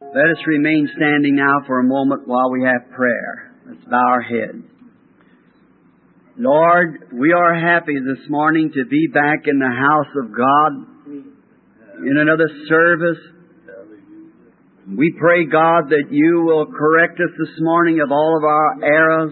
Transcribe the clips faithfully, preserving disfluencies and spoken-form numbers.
Let us remain standing now for a moment while we have prayer. Let's bow our heads. Lord, we are happy this morning to be back in the house of God in another service. We pray, God, that you will correct us this morning of all of our errors.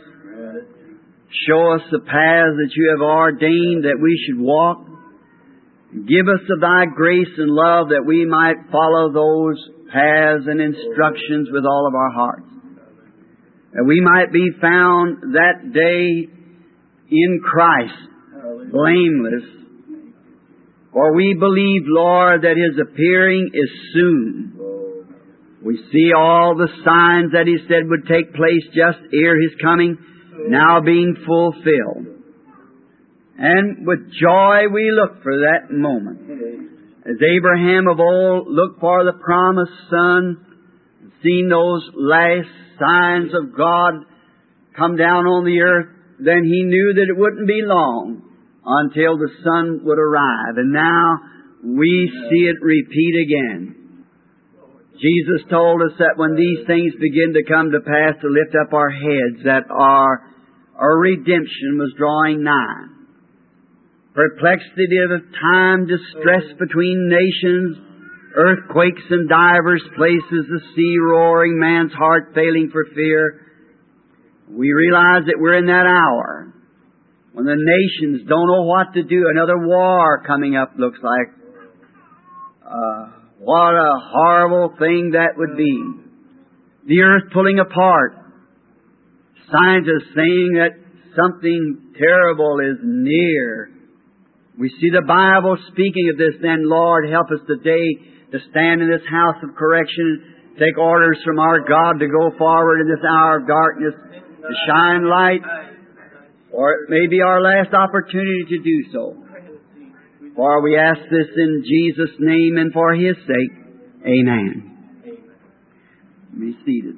Show us the paths that you have ordained that we should walk. Give us of thy grace and love that we might follow those paths and instructions with all of our hearts. That we might be found that day in Christ, blameless. For we believe, Lord, that His appearing is soon. We see all the signs that He said would take place just ere His coming, now being fulfilled. And with joy we look for that moment. As Abraham of old looked for the promised son, seen those last signs of God come down on the earth, then he knew that it wouldn't be long until the Son would arrive. And now we see it repeat again. Jesus told us that when these things begin to come to pass, to lift up our heads, that our, our redemption was drawing nigh. Perplexity of time, distress between nations, earthquakes in divers places, the sea roaring, man's heart failing for fear. We realize that we're in that hour when the nations don't know what to do. Another war coming up looks like. Uh, what a horrible thing that would be. The earth pulling apart. Scientists saying that something terrible is near. We see the Bible speaking of this. Then, Lord, help us today to stand in this house of correction, take orders from our God to go forward in this hour of darkness, to shine light, or it may be our last opportunity to do so. For we ask this in Jesus' name and for His sake. Amen. Be seated.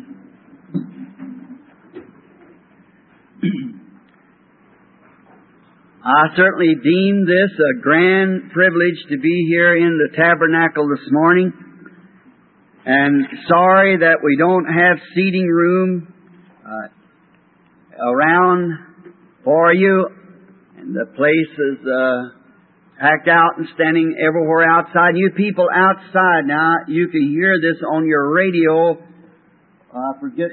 I certainly deem this a grand privilege to be here in the tabernacle this morning. And sorry that we don't have seating room uh, around for you. And the place is uh, packed out and standing everywhere outside. You people outside now, you can hear this on your radio. I uh, forget.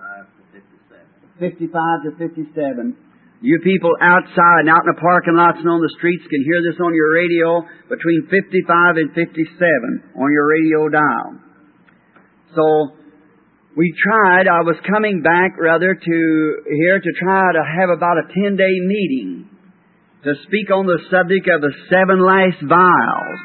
fifty-five to fifty-seven. You people outside and out in the parking lots and on the streets can hear this on your radio between fifty-five and fifty-seven on your radio dial. So we tried, I was coming back rather to here to try to have about a ten-day meeting to speak on the subject of the seven last vials.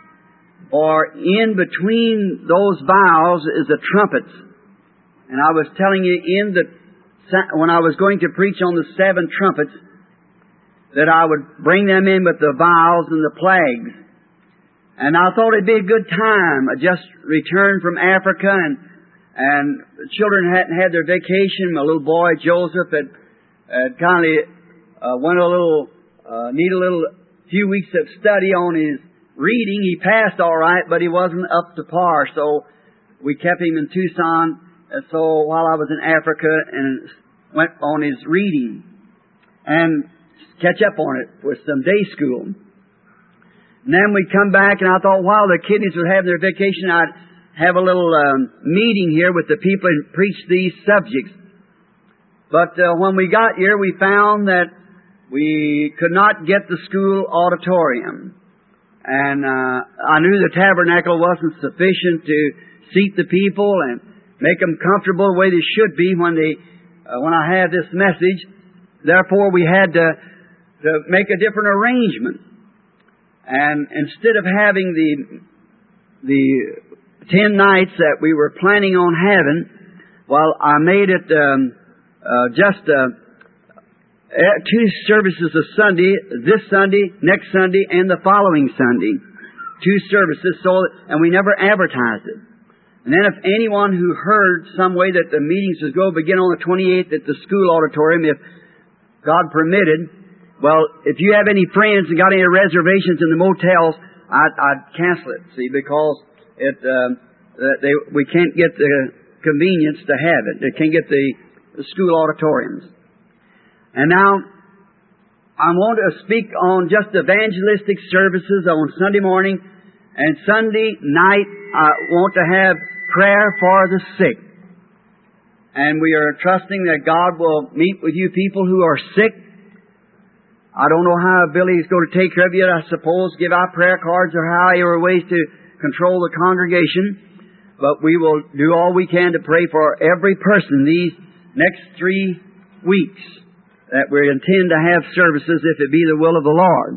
For in between those vials is the trumpets. And I was telling you in the when I was going to preach on the seven trumpets, that I would bring them in with the vials and the plagues. And I thought it'd be a good time. I just returned from Africa, and and the children hadn't had their vacation. My little boy, Joseph, had, had kind of uh, went a little, uh, need a little few weeks of study on his reading. He passed all right, but he wasn't up to par. So we kept him in Tucson. And so while I was in Africa and went on his reading and catch up on it with some day school. And then we'd come back, and I thought while the kiddies were having their vacation, I'd have a little um, meeting here with the people and preach these subjects. But uh, when we got here, we found that we could not get the school auditorium. And uh, I knew the tabernacle wasn't sufficient to seat the people and make them comfortable the way they should be when they, uh, when I had this message. Therefore, we had to, to make a different arrangement. And instead of having the, the ten nights that we were planning on having, well, I made it, um, uh, just, uh, two services a Sunday, this Sunday, next Sunday, and the following Sunday. Two services, so, and we never advertised it. And then if anyone who heard some way that the meetings would go begin on the twenty-eighth at the school auditorium, if God permitted, well, if you have any friends and got any reservations in the motels, I'd, I'd cancel it, see, because it, um, Uh, they, we can't get the convenience to have it. They can't get the, the school auditoriums. And now, I want to speak on just evangelistic services on Sunday morning, and Sunday night I want to have prayer for the sick. And we are trusting that God will meet with you people who are sick. I don't know how Billy's going to take care of you, I suppose, give out prayer cards or however ways to control the congregation. But we will do all we can to pray for every person these next three weeks that we intend to have services if it be the will of the Lord.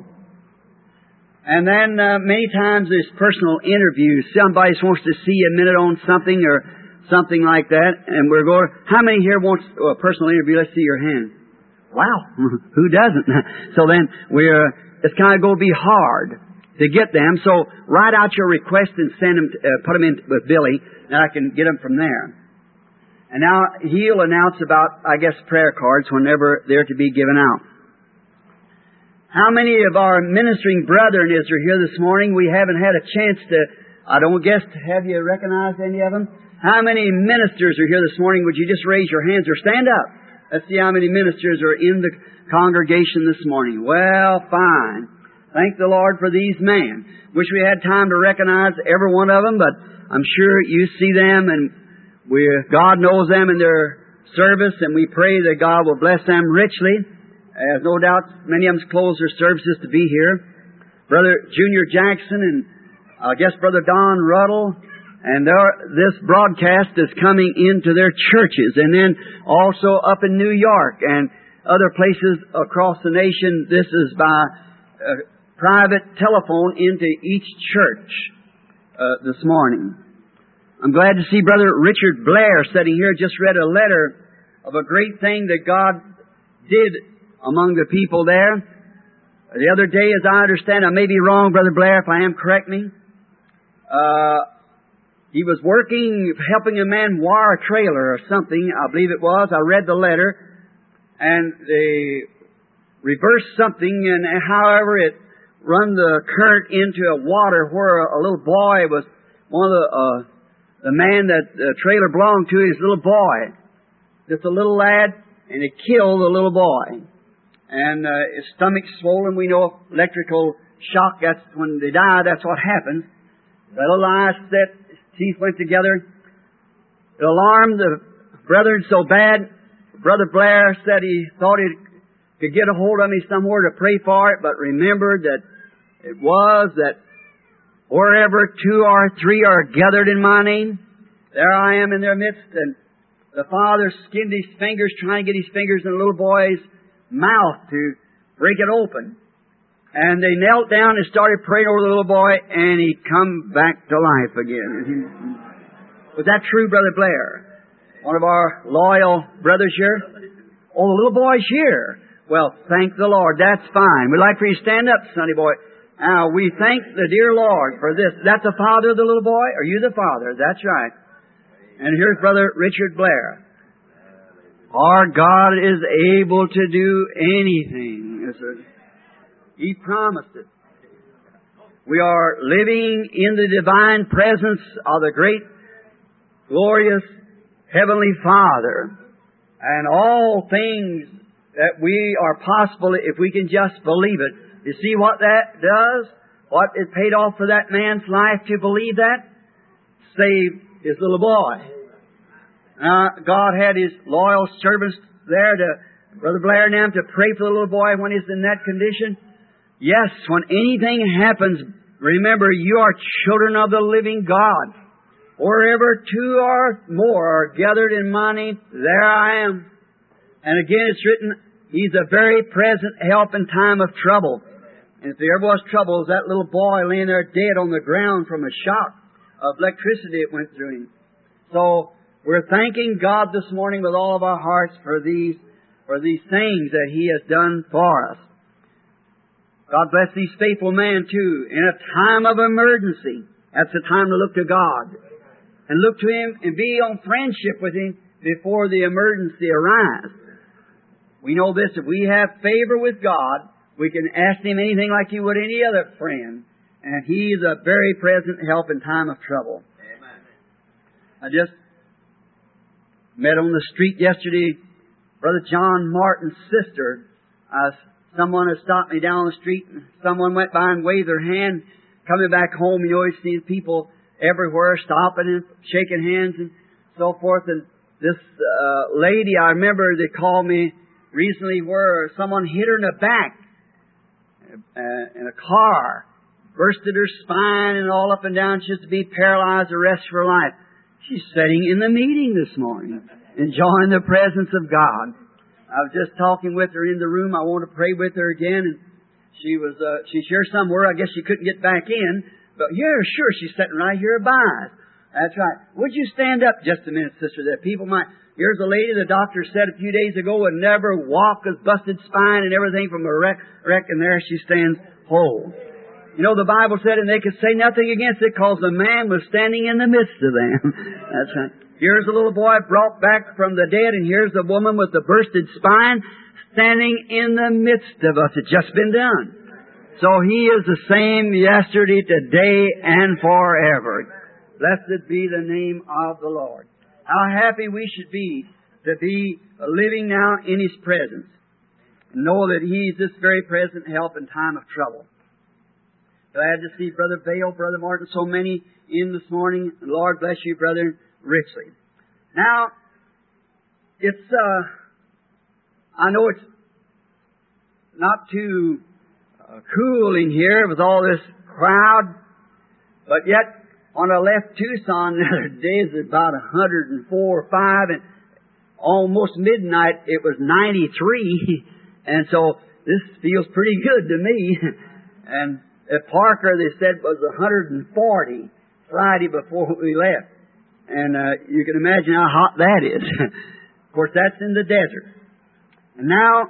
And then uh, many times there's personal interviews. Somebody wants to see a minute on something or something like that. And we're going, how many here wants a personal interview? Let's see your hand. Wow, who doesn't? So then we're, it's kind of going to be hard to get them. So write out your request and send them, to, uh, put them in with Billy, and I can get them from there. And now he'll announce about, I guess, prayer cards whenever they're to be given out. How many of our ministering brethren is there here this morning? We haven't had a chance to, I don't guess, have you recognized any of them? How many ministers are here this morning? Would you just raise your hands or stand up? Let's see how many ministers are in the congregation this morning. Well, fine. Thank the Lord for these men. Wish we had time to recognize every one of them, but I'm sure you see them, and we, God knows them in their service, and we pray that God will bless them richly. As no doubt many of them close their services to be here. Brother Junior Jackson and I guess Brother Don Ruddle, and this broadcast is coming into their churches, and then also up in New York and other places across the nation. This is by uh, private telephone into each church uh, this morning. I'm glad to see Brother Richard Blair sitting here. Just read a letter of a great thing that God did among the people there. The other day, as I understand, I may be wrong, Brother Blair, if I am, correct me. Uh, he was working, helping a man wire a trailer or something, I believe it was. I read the letter, and they reversed something, and however it run the current into a water where a little boy was, one of the, uh, the man that the trailer belonged to, his little boy. Just a little lad, and it killed the little boy. And uh, his stomach's swollen. We know electrical shock, that's when they die, that's what happens. The little eyes set, his teeth went together. It alarmed the brethren so bad, Brother Blair said he thought he could get a hold of me somewhere to pray for it, but remembered that it was that wherever two or three are gathered in my name, there I am in their midst. And the father skinned his fingers, trying to get his fingers in the little boy's mouth to break it open. And they knelt down and started praying over the little boy, and he come back to life again. Was that true, Brother Blair? One of our loyal brothers here? Oh, the little boy's here. Well, thank the Lord. That's fine. We'd like for you to stand up, sonny boy. Now, we thank the dear Lord for this. That's the father of the little boy? Are you the father? That's right. And here's Brother Richard Blair. Our God is able to do anything. He promised it. We are living in the divine presence of the great, glorious Heavenly Father. And all things that we are possible if we can just believe it. You see what that does? What it paid off for that man's life to believe that? Saved his little boy. Uh, God had His loyal servants there to, Brother Blair and them, to pray for the little boy when he's in that condition. Yes, when anything happens, remember you are children of the living God. Wherever two or more are gathered in my name, there I am. And again it's written, He's a very present help in time of trouble. And if there ever was trouble, it was that little boy laying there dead on the ground from a shock of electricity that went through him. So we're thanking God this morning with all of our hearts for these, for these things that He has done for us. God bless these faithful men too. In a time of emergency, that's the time to look to God. And look to Him and be on friendship with Him before the emergency arrives. We know this, if we have favor with God, we can ask Him anything like you would any other friend. And He's a very present help in time of trouble. Amen. I just met on the street yesterday Brother John Martin's sister. Uh, someone had stopped me down the street, and someone went by and waved their hand. Coming back home, you always see people everywhere stopping and shaking hands and so forth. And this uh, lady, I remember they called me recently where someone hit her in the back uh, in a car, bursted her spine and all up and down. She was to be paralyzed the rest of her life. She's sitting in the meeting this morning, enjoying the presence of God. I was just talking with her in the room. I want to pray with her again. And she was, uh, she's here somewhere. I guess she couldn't get back in. But yeah, sure, she's sitting right here by us. That's right. Would you stand up just a minute, sister, that people might... Here's a lady the doctor said a few days ago would never walk with busted spine and everything from a wreck, wreck and there she stands whole. You know, the Bible said, and they could say nothing against it because the man was standing in the midst of them. That's right. Here's a little boy brought back from the dead, and here's a woman with a bursted spine standing in the midst of us. It's just been done. So He is the same yesterday, today, and forever. Blessed be the name of the Lord. How happy we should be to be living now in His presence. Know that He is this very present help in time of trouble. Glad to see Brother Vail, Brother Martin, so many in this morning. And Lord bless you, brother, richly. Now, it's, uh, I know it's not too uh, cool in here with all this crowd, but yet, when I left Tucson the other day, it was about one hundred four or five, and almost midnight, it was ninety-three. And so, this feels pretty good to me. And at Parker, they said it was one hundred forty Friday before we left. And uh, you can imagine how hot that is. Of course, that's in the desert. And now,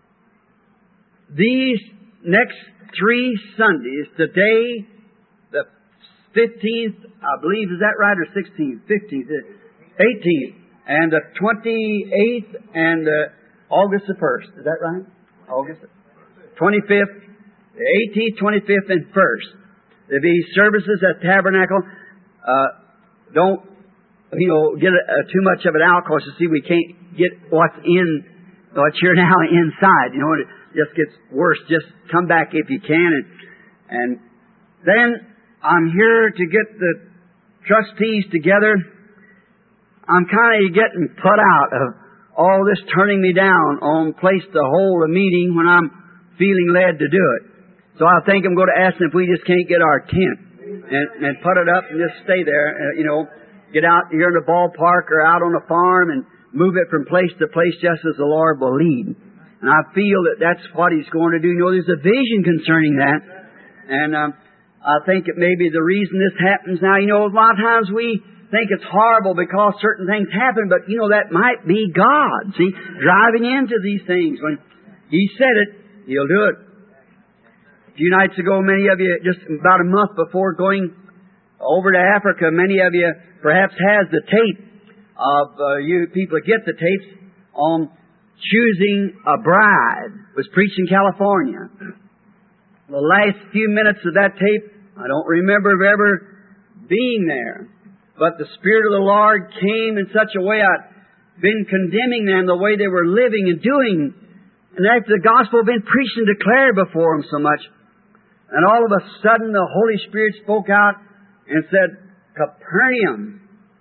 these next three Sundays, today, the fifteenth, I believe, is that right, or sixteenth? fifteenth, eighteenth, and the twenty-eighth, and uh, August the first. Is that right? August twenty-fifth, the eighteenth, twenty-fifth, and first. There'll be services at Tabernacle. Uh, don't, you know, get uh, too much of it out, because you see, we can't get what's in, what's here now inside. You know, it just gets worse. Just come back if you can. And, and then, I'm here to get the trustees together. I'm kind of getting put out of all this turning me down on place to hold a meeting when I'm feeling led to do it. So I think I'm going to ask them if we just can't get our tent and, and put it up and just stay there. Uh, you know, get out here in the ballpark or out on the farm and move it from place to place just as the Lord will lead. And I feel that that's what He's going to do. You know, there's a vision concerning that. And, um, I think it may be the reason this happens now. You know, a lot of times we think it's horrible because certain things happen, but, you know, that might be God, see, driving into these things. When He said it, He'll do it. A few nights ago, many of you, just about a month before going over to Africa, many of you perhaps has the tape of uh, you people that get the tapes on choosing a bride. It was preached in California. The last few minutes of that tape, I don't remember ever being there. But the Spirit of the Lord came in such a way, I'd been condemning them the way they were living and doing. And after the gospel had been preached and declared before them so much. And all of a sudden the Holy Spirit spoke out and said, Capernaum,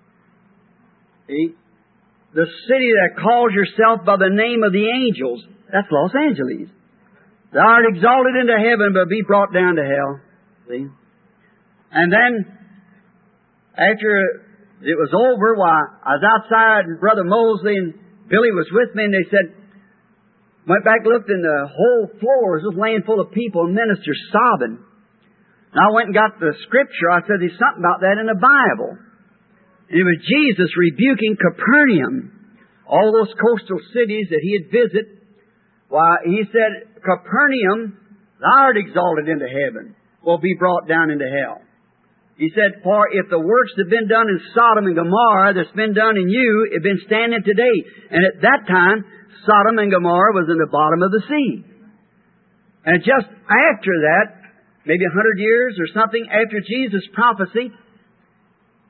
see, the city that calls yourself by the name of the angels, that's Los Angeles. Thou art exalted into heaven, but be brought down to hell. See? And then, after it was over, why, I was outside, and Brother Mosley and Billy was with me, and they said, went back, looked, and the whole floor was just laying full of people and ministers sobbing. And I went and got the scripture. I said, there's something about that in the Bible. And it was Jesus rebuking Capernaum, all those coastal cities that He had visited. Why, He said, Capernaum, thou art exalted into heaven, will be brought down into hell. He said, for if the works that have been done in Sodom and Gomorrah that's been done in you, have been standing today. And at that time, Sodom and Gomorrah was in the bottom of the sea. And just after that, maybe a hundred years or something after Jesus' prophecy,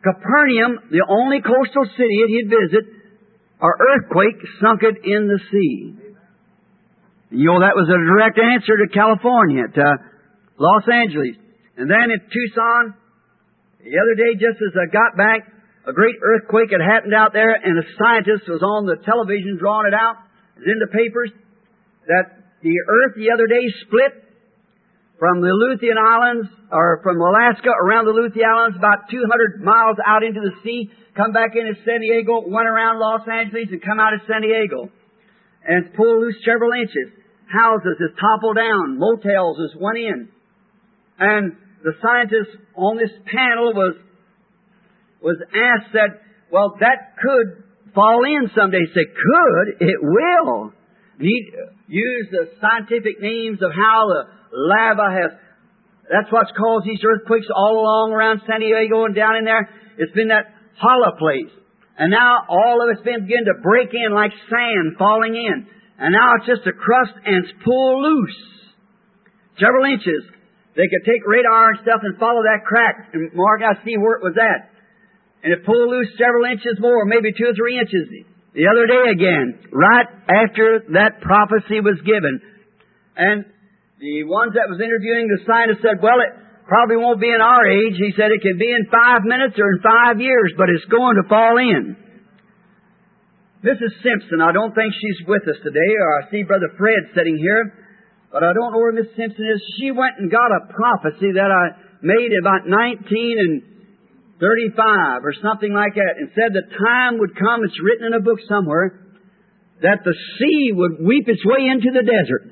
Capernaum, the only coastal city that he'd visit, an earthquake sunk it in the sea. You know, that was a direct answer to California, to Los Angeles. And then in Tucson, the other day, just as I got back, a great earthquake had happened out there, and a scientist was on the television drawing it out. It was in the papers that the earth the other day split from the Aleutian Islands, or from Alaska around the Aleutian Islands, about two hundred miles out into the sea, come back into San Diego, went around Los Angeles, and come out of San Diego. And it's pulled loose several inches. Houses has toppled down. Motels has went in. And the scientists on this panel was was asked that, well, that could fall in someday. Say, could? It will. Need, use the scientific names of how the lava has, that's what's caused these earthquakes all along around San Diego and down in there. It's been that hollow place. And now all of it's been beginning to break in like sand falling in. And now it's just a crust and it's pulled loose. Several inches. They could take radar and stuff and follow that crack and mark out, see where it was at. And it pulled loose several inches more, maybe two or three inches the other day again, right after that prophecy was given. And the ones that was interviewing the scientist said, well, it probably won't be in our age. He said it can be in five minutes or in five years, but it's going to fall in. Missus Simpson, I don't think she's with us today, or I see Brother Fred sitting here, but I don't know where Missus Simpson is. She went and got a prophecy that I made about nineteen and thirty-five or something like that, and said the time would come, it's written in a book somewhere, that the sea would weep its way into the desert.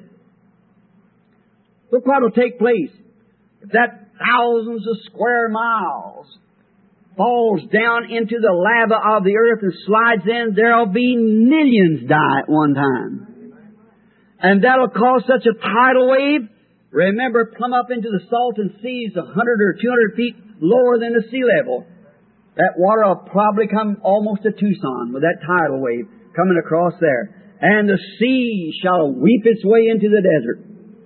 Look what will take place. If that thousands of square miles falls down into the lava of the earth and slides in, there'll be millions die at one time. And that'll cause such a tidal wave. Remember, plumb up into the salton seas a hundred or two hundred feet lower than the sea level. That water will probably come almost to Tucson with that tidal wave coming across there. And the sea shall weep its way into the desert.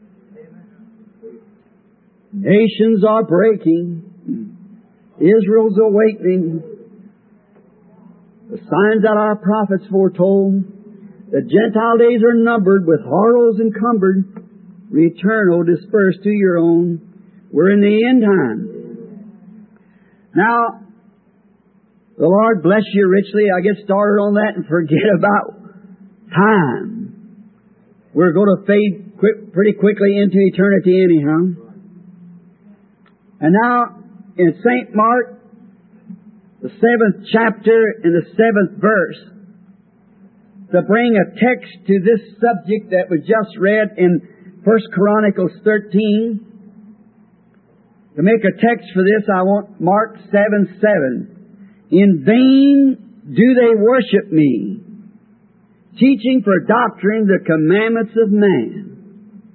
Nations are breaking. Israel's awakening. The signs that our prophets foretold. The Gentile days are numbered, with horrors encumbered. Return, O dispersed to your own. We're in the end time. Now, the Lord bless you richly. I get started on that and forget about time. We're going to fade quick, pretty quickly into eternity anyhow. And now, in Saint Mark, the seventh chapter and the seventh verse, to bring a text to this subject that was just read in First Chronicles thirteen. To make a text for this, I want Mark seven seven. In vain do they worship me, teaching for doctrine the commandments of man.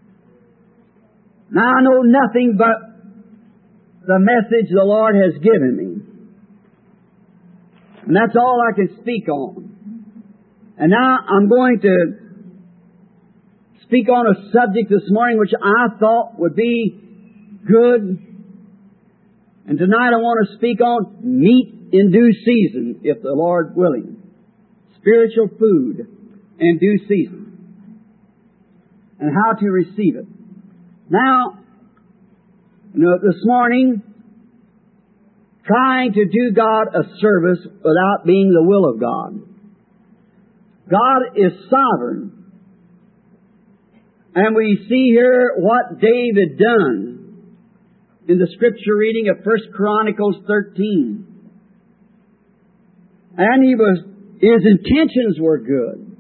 Now I know nothing but the message the Lord has given me. And that's all I can speak on. And now I'm going to speak on a subject this morning which I thought would be good. And tonight I want to speak on meat in due season, if the Lord willing. Spiritual food in due season. And how to receive it. Now, you know, this morning, trying to do God a service without being the will of God. God is sovereign. And we see here what David done in the scripture reading of First Chronicles thirteen. And he was, his intentions were good.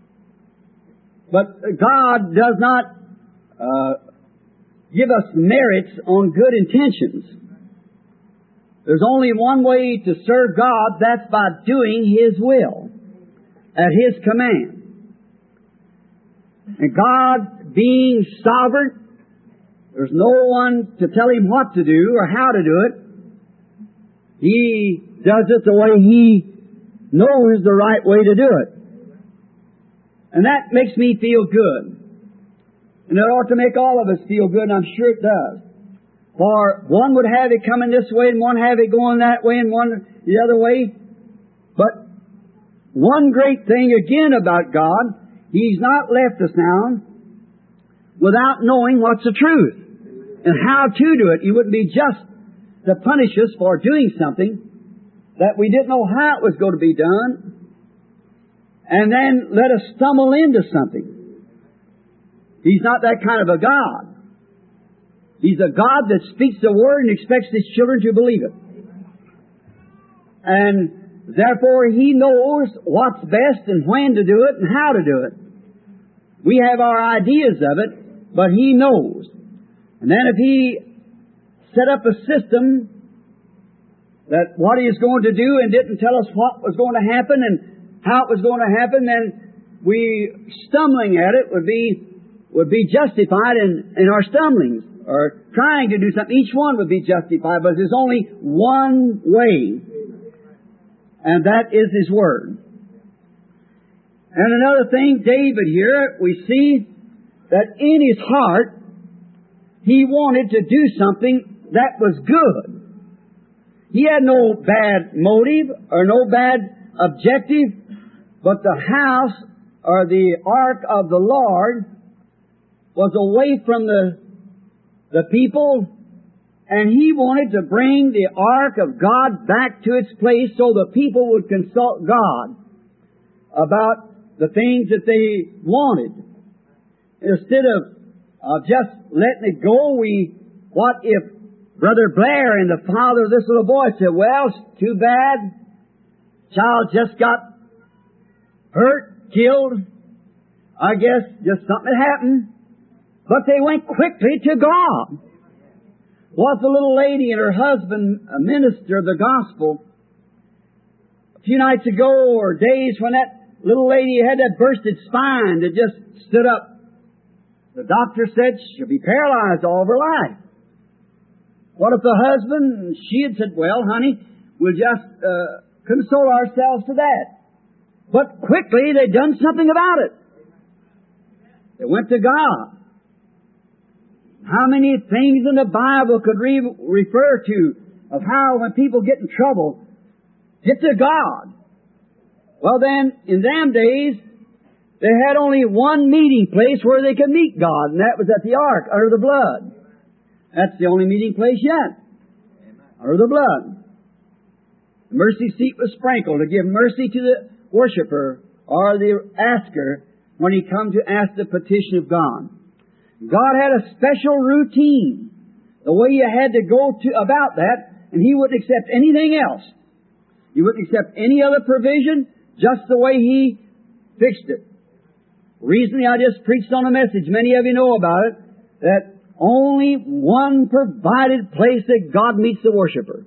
But God does not uh, give us merits on good intentions. There's only one way to serve God, that's by doing His will, at His command. And God being sovereign, there's no one to tell Him what to do or how to do it. He does it the way He knows the right way to do it. And that makes me feel good. And it ought to make all of us feel good, and I'm sure it does. For one would have it coming this way, and one have it going that way, and one the other way. But one great thing again about God, He's not left us now without knowing what's the truth and how to do it. He wouldn't be just to punish us for doing something that we didn't know how it was going to be done, and then let us stumble into something. He's not that kind of a God. He's a God that speaks the Word and expects His children to believe it. And therefore He knows what's best and when to do it and how to do it. We have our ideas of it, but He knows. And then if He set up a system that what He is going to do and didn't tell us what was going to happen and how it was going to happen, then we stumbling at it would be would be justified in, in our stumblings, or trying to do something. Each one would be justified, but there's only one way, and that is His Word. And another thing, David here, we see that in his heart, he wanted to do something that was good. He had no bad motive or no bad objective, but the house or the ark of the Lord was away from the the people, and he wanted to bring the ark of God back to its place so the people would consult God about the things that they wanted. Instead of uh, just letting it go, we, what if Brother Blair and the father of this little boy said, well, it's too bad. Child just got hurt, killed. I guess just something happened. But they went quickly to God. Was the little lady and her husband a minister of the gospel? A few nights ago or days when that little lady had that bursted spine that just stood up, the doctor said she'll be paralyzed all of her life. What if the husband, she had said, well, honey, we'll just uh, console ourselves to that. But quickly they done something about it. They went to God. How many things in the Bible could re- refer to of how when people get in trouble, get to God? Well then, in them days, they had only one meeting place where they could meet God, and that was at the ark, under the blood. That's the only meeting place yet. Under the blood. The mercy seat was sprinkled to give mercy to the worshiper or the asker when he come to ask the petition of God. God had a special routine, the way you had to go to about that, and He wouldn't accept anything else. He wouldn't accept any other provision, just the way He fixed it. Recently I just preached on a message, many of you know about it, that only one provided place that God meets the worshiper.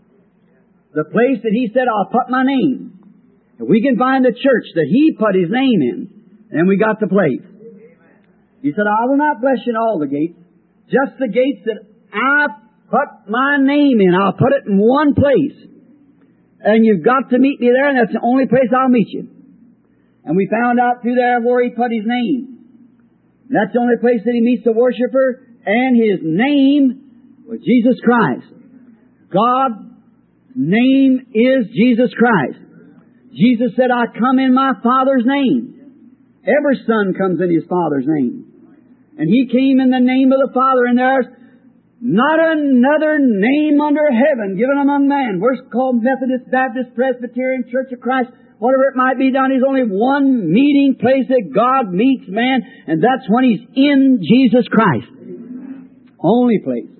The place that He said, I'll put my name. If we can find the church that He put His name in, then we got the place. He said, I will not bless you in all the gates, just the gates that I put my name in. I'll put it in one place. And you've got to meet me there, and that's the only place I'll meet you. And we found out through there where He put His name. And that's the only place that He meets the worshiper, and His name was Jesus Christ. God's name is Jesus Christ. Jesus said, I come in my Father's name. Every son comes in his Father's name. And He came in the name of the Father, and there's not another name under heaven given among men. We're called Methodist, Baptist, Presbyterian, Church of Christ, whatever it might be done. There's only one meeting place that God meets man, and that's when He's in Jesus Christ. Only place.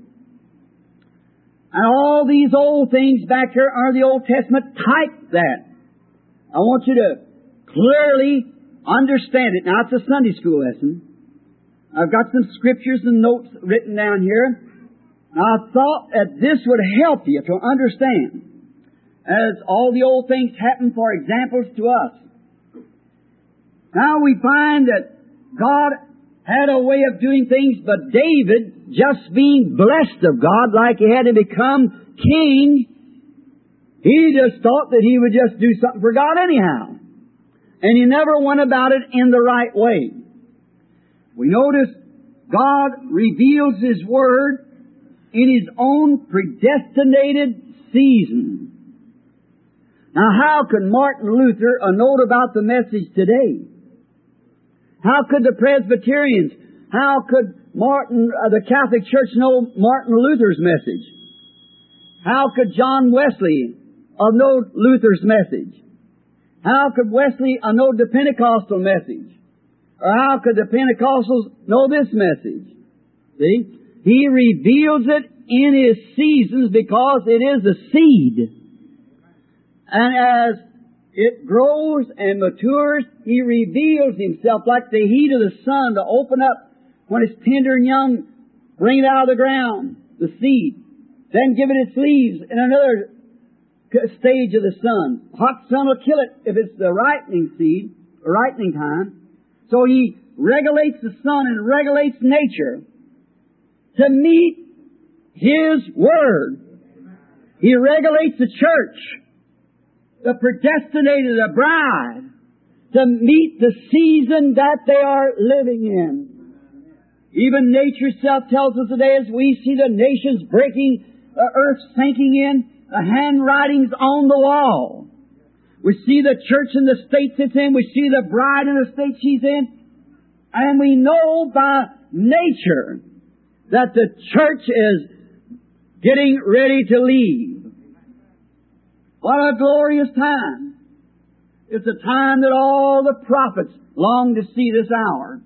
And all these old things back here are the Old Testament. Type that. I want you to clearly understand it. Now, it's a Sunday school lesson. I've got some scriptures and notes written down here. Now, I thought that this would help you to understand, as all the old things happen for examples to us. Now we find that God had a way of doing things, but David, just being blessed of God like he had to become king, he just thought that he would just do something for God anyhow. And he never went about it in the right way. We notice God reveals His Word in His own predestinated season. Now, how could Martin Luther uh, know about the message today? How could the Presbyterians, how could Martin, uh, the Catholic Church know Martin Luther's message? How could John Wesley uh, know Luther's message? How could Wesley uh, know the Pentecostal message? Or how could the Pentecostals know this message? See? He reveals it in His seasons because it is a seed. And as it grows and matures, He reveals Himself like the heat of the sun to open up when it's tender and young, bring it out of the ground, the seed. Then give it its leaves in another stage of the sun. Hot sun will kill it if it's the ripening seed, ripening time. So He regulates the sun and regulates nature to meet His Word. He regulates the church, the predestinated, the bride, to meet the season that they are living in. Even nature itself tells us today as we see the nations breaking, the earth sinking in, the handwritings on the wall. We see the church in the state it's in. We see the bride in the state she's in. And we know by nature that the church is getting ready to leave. What a glorious time. It's a time that all the prophets long to see this hour.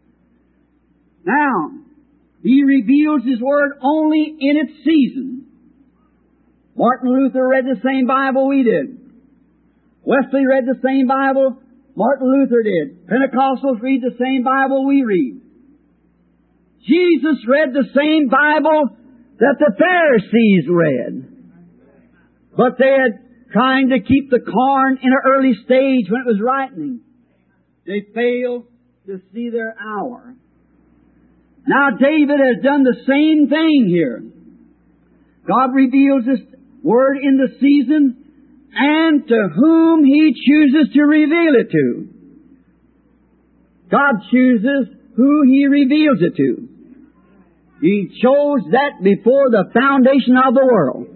Now, He reveals His Word only in its season. Martin Luther read the same Bible we did. Wesley read the same Bible Martin Luther did. Pentecostals read the same Bible we read. Jesus read the same Bible that the Pharisees read. But they had trying to keep the corn in an early stage when it was ripening. They failed to see their hour. Now David has done the same thing here. God reveals His Word in the season and to whom He chooses to reveal it to. God chooses who He reveals it to. He chose that before the foundation of the world.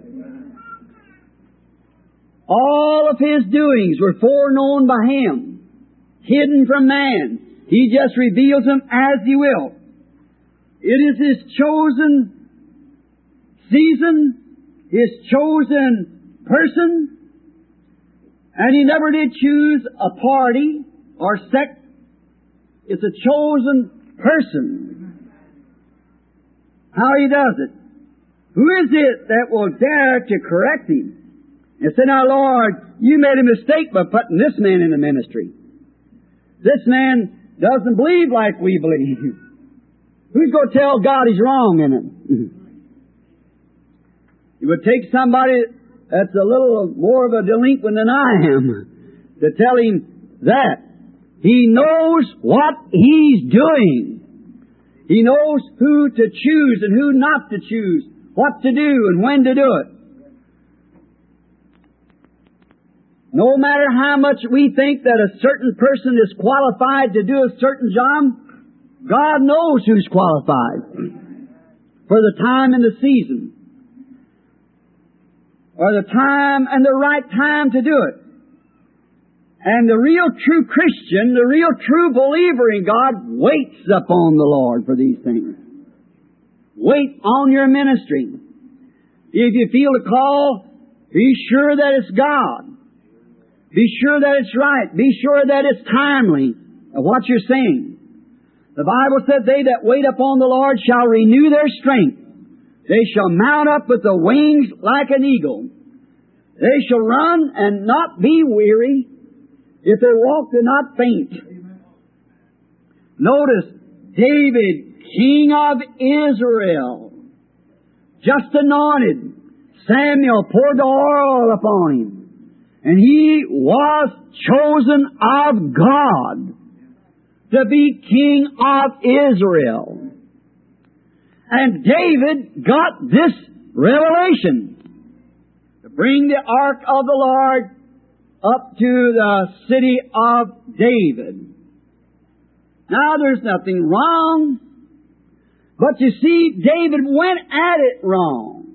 All of His doings were foreknown by Him, hidden from man. He just reveals them as He will. It is His chosen season, His chosen person, and He never did choose a party or sect. It's a chosen person. How He does it. Who is it that will dare to correct Him? And say, now Lord, You made a mistake by putting this man in the ministry. This man doesn't believe like we believe. Who's going to tell God He's wrong in him? It would take somebody that's a little more of a delinquent than I am to tell him that. He knows what He's doing. He knows who to choose and who not to choose, what to do and when to do it. No matter how much we think that a certain person is qualified to do a certain job, God knows who's qualified for the time and the season, or the time and the right time to do it. And the real true Christian, the real true believer in God, waits upon the Lord for these things. Wait on your ministry. If you feel a call, be sure that it's God. Be sure that it's right. Be sure that it's timely of what you're saying. The Bible said, they that wait upon the Lord shall renew their strength. They shall mount up with the wings like an eagle. They shall run and not be weary. If they walk, they'll not faint. Notice, David, king of Israel, just anointed. Samuel poured the oil upon him. And he was chosen of God to be king of Israel. And David got this revelation to bring the ark of the Lord up to the city of David. Now there's nothing wrong But you see, David went at it wrong.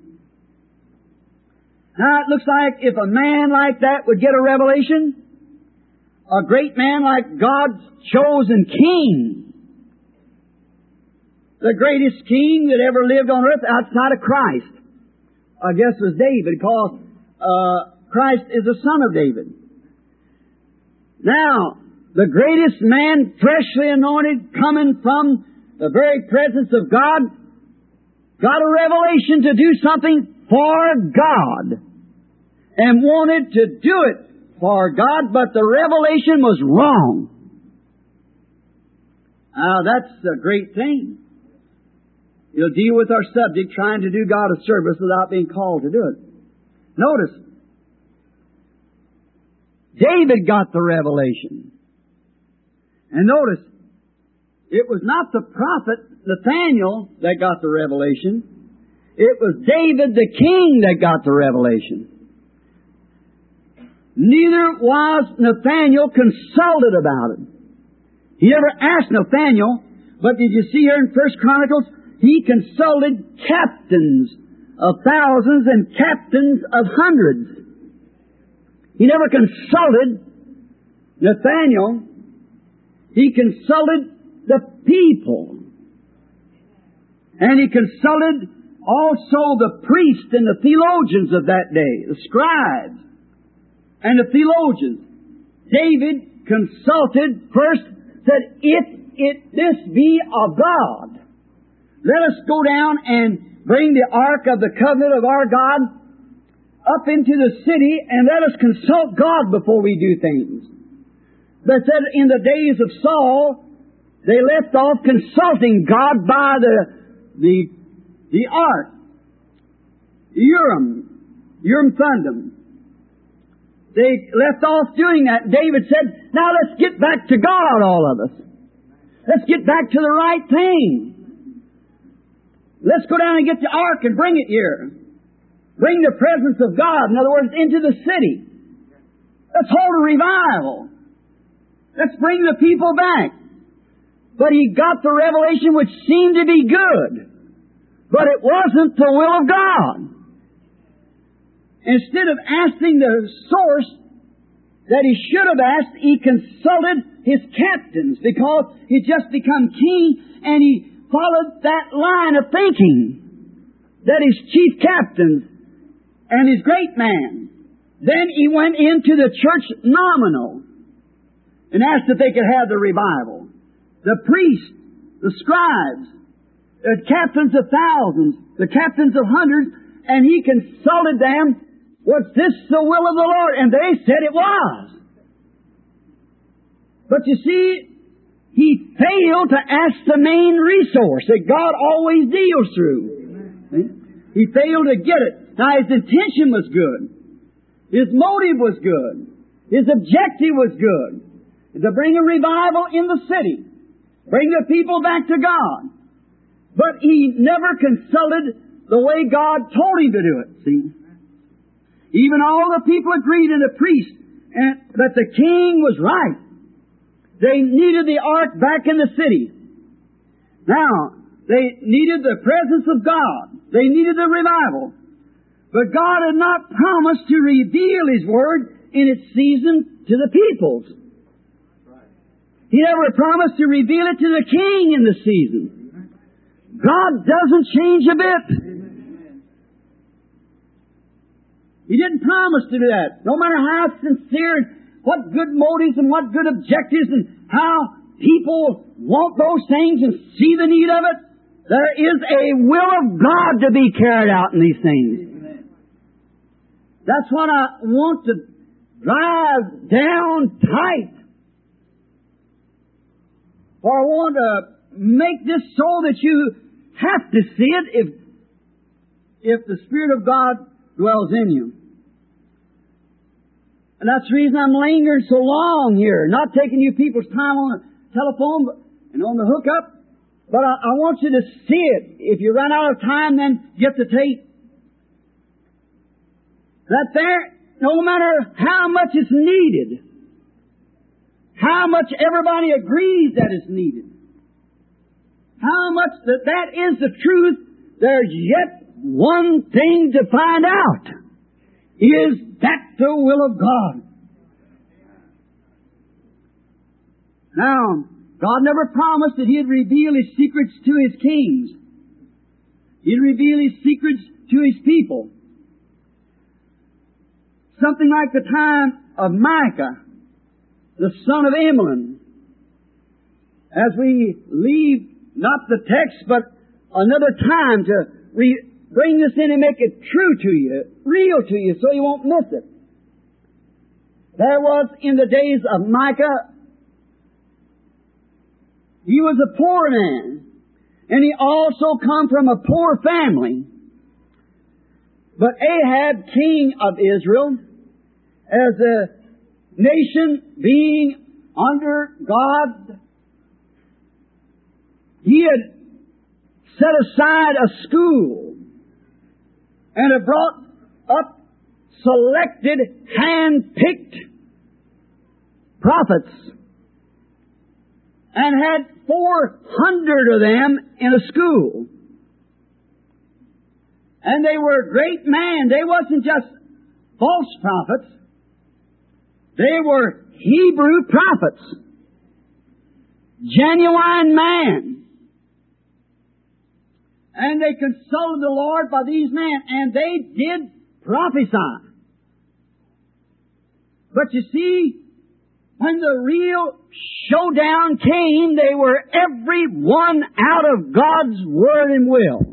Now, it looks like if a man like that would get a revelation, a great man like God's chosen king, the greatest king that ever lived on earth outside of Christ, I guess was David, because uh, Christ is the son of David. Now, the greatest man, freshly anointed, coming from the very presence of God, got a revelation to do something for God, and wanted to do it for God, but the revelation was wrong. Now, that's a great thing. It'll deal with our subject, trying to do God a service without being called to do it. Notice, David got the revelation. And notice, it was not the prophet Nathaniel that got the revelation. It was David the king that got the revelation. Neither was Nathaniel consulted about it. He never asked Nathaniel, but did you see here in First Chronicles, he consulted captains of thousands and captains of hundreds. He never consulted Nathaniel. He consulted the people. And he consulted also the priests and the theologians of that day, the scribes and the theologians. David consulted first, said, if it this be of God, let us go down and bring the ark of the covenant of our God up into the city, and let us consult God before we do things. They said in the days of Saul, they left off consulting God by the the the ark, Urim, Urim Thummim. They left off doing that. David said, now let's get back to God, all of us. Let's get back to the right thing. Let's go down and get the ark and bring it here. Bring the presence of God, in other words, into the city. Let's hold a revival. Let's bring the people back. But he got the revelation which seemed to be good, but it wasn't the will of God. Instead of asking the source that he should have asked, he consulted his captains, because he'd just become king, and he followed that line of thinking, that his chief captains and his great man. Then he went into the church nominal and asked if they could have the revival. The priests, the scribes, the captains of thousands, the captains of hundreds, and he consulted them, was this the will of the Lord? And they said it was. But you see, he failed to ask the main resource that God always deals through. He failed to get it. Now, his intention was good. His motive was good. His objective was good. To bring a revival in the city. Bring the people back to God. But he never consulted the way God told him to do it, see? Even all the people agreed, and the priests, and that the king was right. They needed the ark back in the city. Now, they needed the presence of God. They needed the revival. But God had not promised to reveal His Word in its season to the peoples. He never promised to reveal it to the king in the season. God doesn't change a bit. He didn't promise to do that. No matter how sincere and what good motives and what good objectives and how people want those things and see the need of it, there is a will of God to be carried out in these things. That's what I want to drive down tight. For I want to make this so that you have to see it if, if the Spirit of God dwells in you. And that's the reason I'm lingering so long here, not taking you people's time on the telephone but, and on the hookup. But I, I want you to see it. If you run out of time, then get the tape. That there, no matter how much is needed, how much everybody agrees that is needed, how much that that is the truth, there's yet one thing to find out. Is that the will of God? Now, God never promised that He'd reveal His secrets to His kings. He'd reveal His secrets to His people. Something like the time of Micah, the son of Imlan. As we leave not the text, but another time to re- bring this in and make it true to you, real to you, so you won't miss it. There was in the days of Micah, he was a poor man, and he also come from a poor family. But Ahab, king of Israel, as a nation being under God, he had set aside a school and had brought up selected, hand-picked prophets and had four hundred of them in a school. And they were great men. They wasn't just false prophets. They were Hebrew prophets. Genuine men. And they consulted the Lord by these men, and they did prophesy. But you see, when the real showdown came, they were every one out of God's Word and will.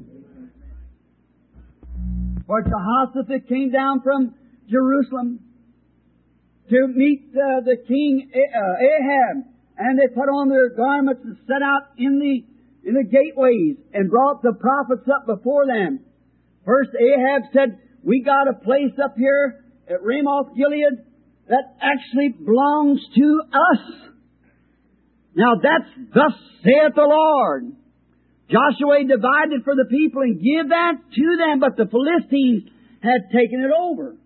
For Jehoshaphat came down from Jerusalem to meet uh, the king uh, Ahab, and they put on their garments and set out in the in the gateways and brought the prophets up before them. First Ahab said, "We got a place up here at Ramoth Gilead that actually belongs to us. Now that's thus saith the Lord." Joshua divided for the people and give that to them, but the Philistines had taken it over.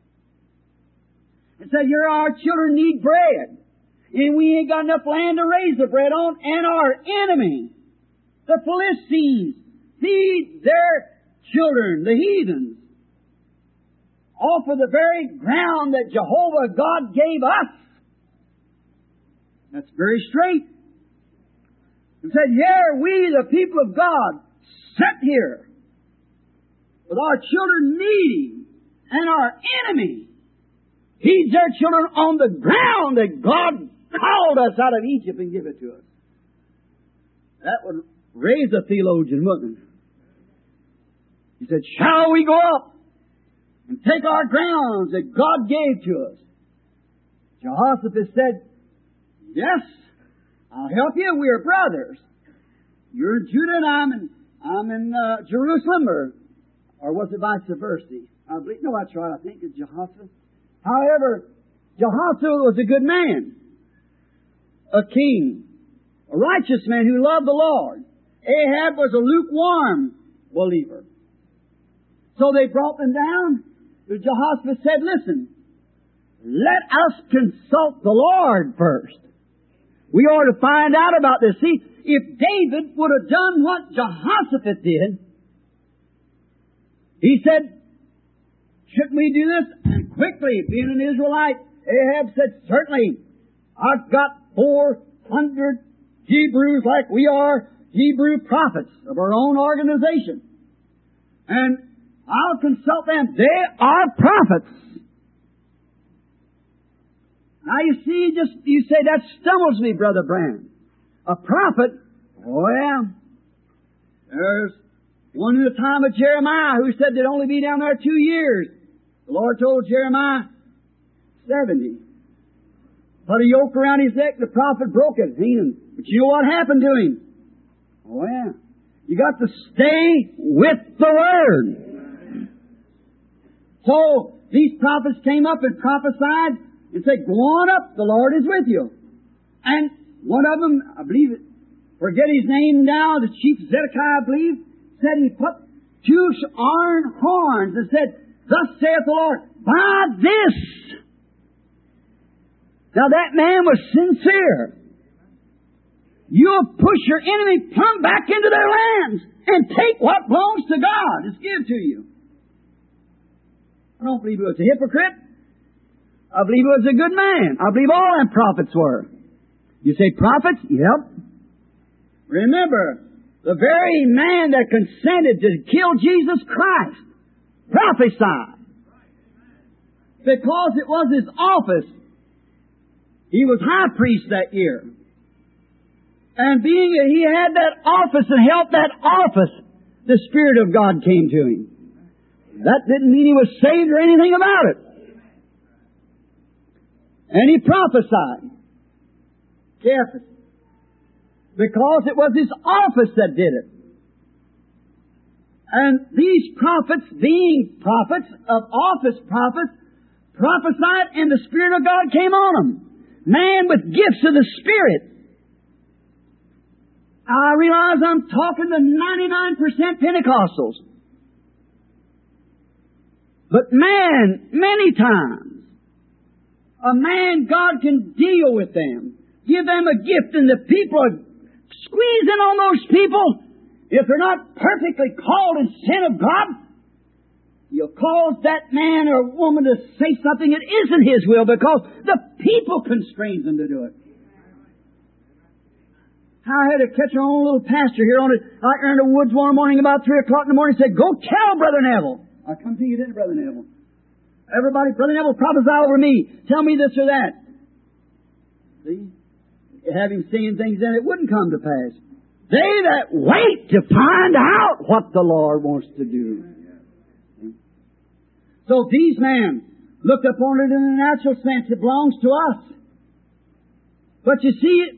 And said, "Here our children need bread, and we ain't got enough land to raise the bread on, and our enemy, the Philistines, feed their children, the heathens, off of the very ground that Jehovah God gave us." That's very straight. And said, "Here we, the people of God, sit here with our children needy, and our enemy feeds their children on the ground that God called us out of Egypt and give it to us." That would raise a theologian, wouldn't it? He said, "Shall we go up and take our grounds that God gave to us?" Jehoshaphat said, "Yes, I'll help you. We are brothers. You're in Judah and I'm in, I'm in uh, Jerusalem, or, or was it vice versa? I believe, no, that's right. I think it's Jehoshaphat. However, Jehoshaphat was a good man, a king, a righteous man who loved the Lord. Ahab was a lukewarm believer. So they brought them down. Jehoshaphat said, "Listen, let us consult the Lord first. We ought to find out about this." See, if David would have done what Jehoshaphat did, he said, "Shouldn't we do this?" And quickly, being an Israelite, Ahab said, "Certainly, I've got four hundred Hebrews like we are, Hebrew prophets of our own organization. And I'll consult them. They are prophets." Now you see, just you say, "That stumbles me, Brother Branham." A prophet? Oh yeah. There's one in the time of Jeremiah who said they'd only be down there two years. The Lord told Jeremiah, seventy. Put a yoke around his neck, the prophet broke it. But you know what happened to him? Oh yeah. You got to stay with the Word. So, these prophets came up and prophesied and said, "Go on up, the Lord is with you." And one of them, I believe it, forget his name now, the chief Zedekiah, I believe, said he put two iron horns and said, "Thus saith the Lord, by this." Now that man was sincere. you'll push your enemy plumb back into their lands and take what belongs to God. It's given to you. I don't believe he was a hypocrite. I believe he was a good man. I believe all them prophets were. You say prophets? Yep. Remember, the very man that consented to kill Jesus Christ prophesied. Because it was his office. He was high priest that year. And being that he had that office and held that office, the Spirit of God came to him. That didn't mean he was saved or anything about it. And he prophesied. Careful. Because it was his office that did it. And these prophets, being prophets of office prophets, prophesied and the Spirit of God came on them. Man with gifts of the Spirit. I realize I'm talking to ninety-nine percent Pentecostals. But man, many times, a man, God can deal with them. Give them a gift, and the people are squeezing on those people. If they're not perfectly called and sent of God, you'll cause that man or woman to say something that isn't his will because the people constrain them to do it. I had to catch our own little pastor here on it, out there in the woods one morning about three o'clock in the morning and said, go tell Brother Neville. I come to you, didn't Brother Neville? Everybody, Brother Neville, prophesy over me. Tell me this or that. See? You have him saying things, then it wouldn't come to pass. They that wait to find out what the Lord wants to do. So these men looked upon it in a natural sense. It belongs to us. But you see,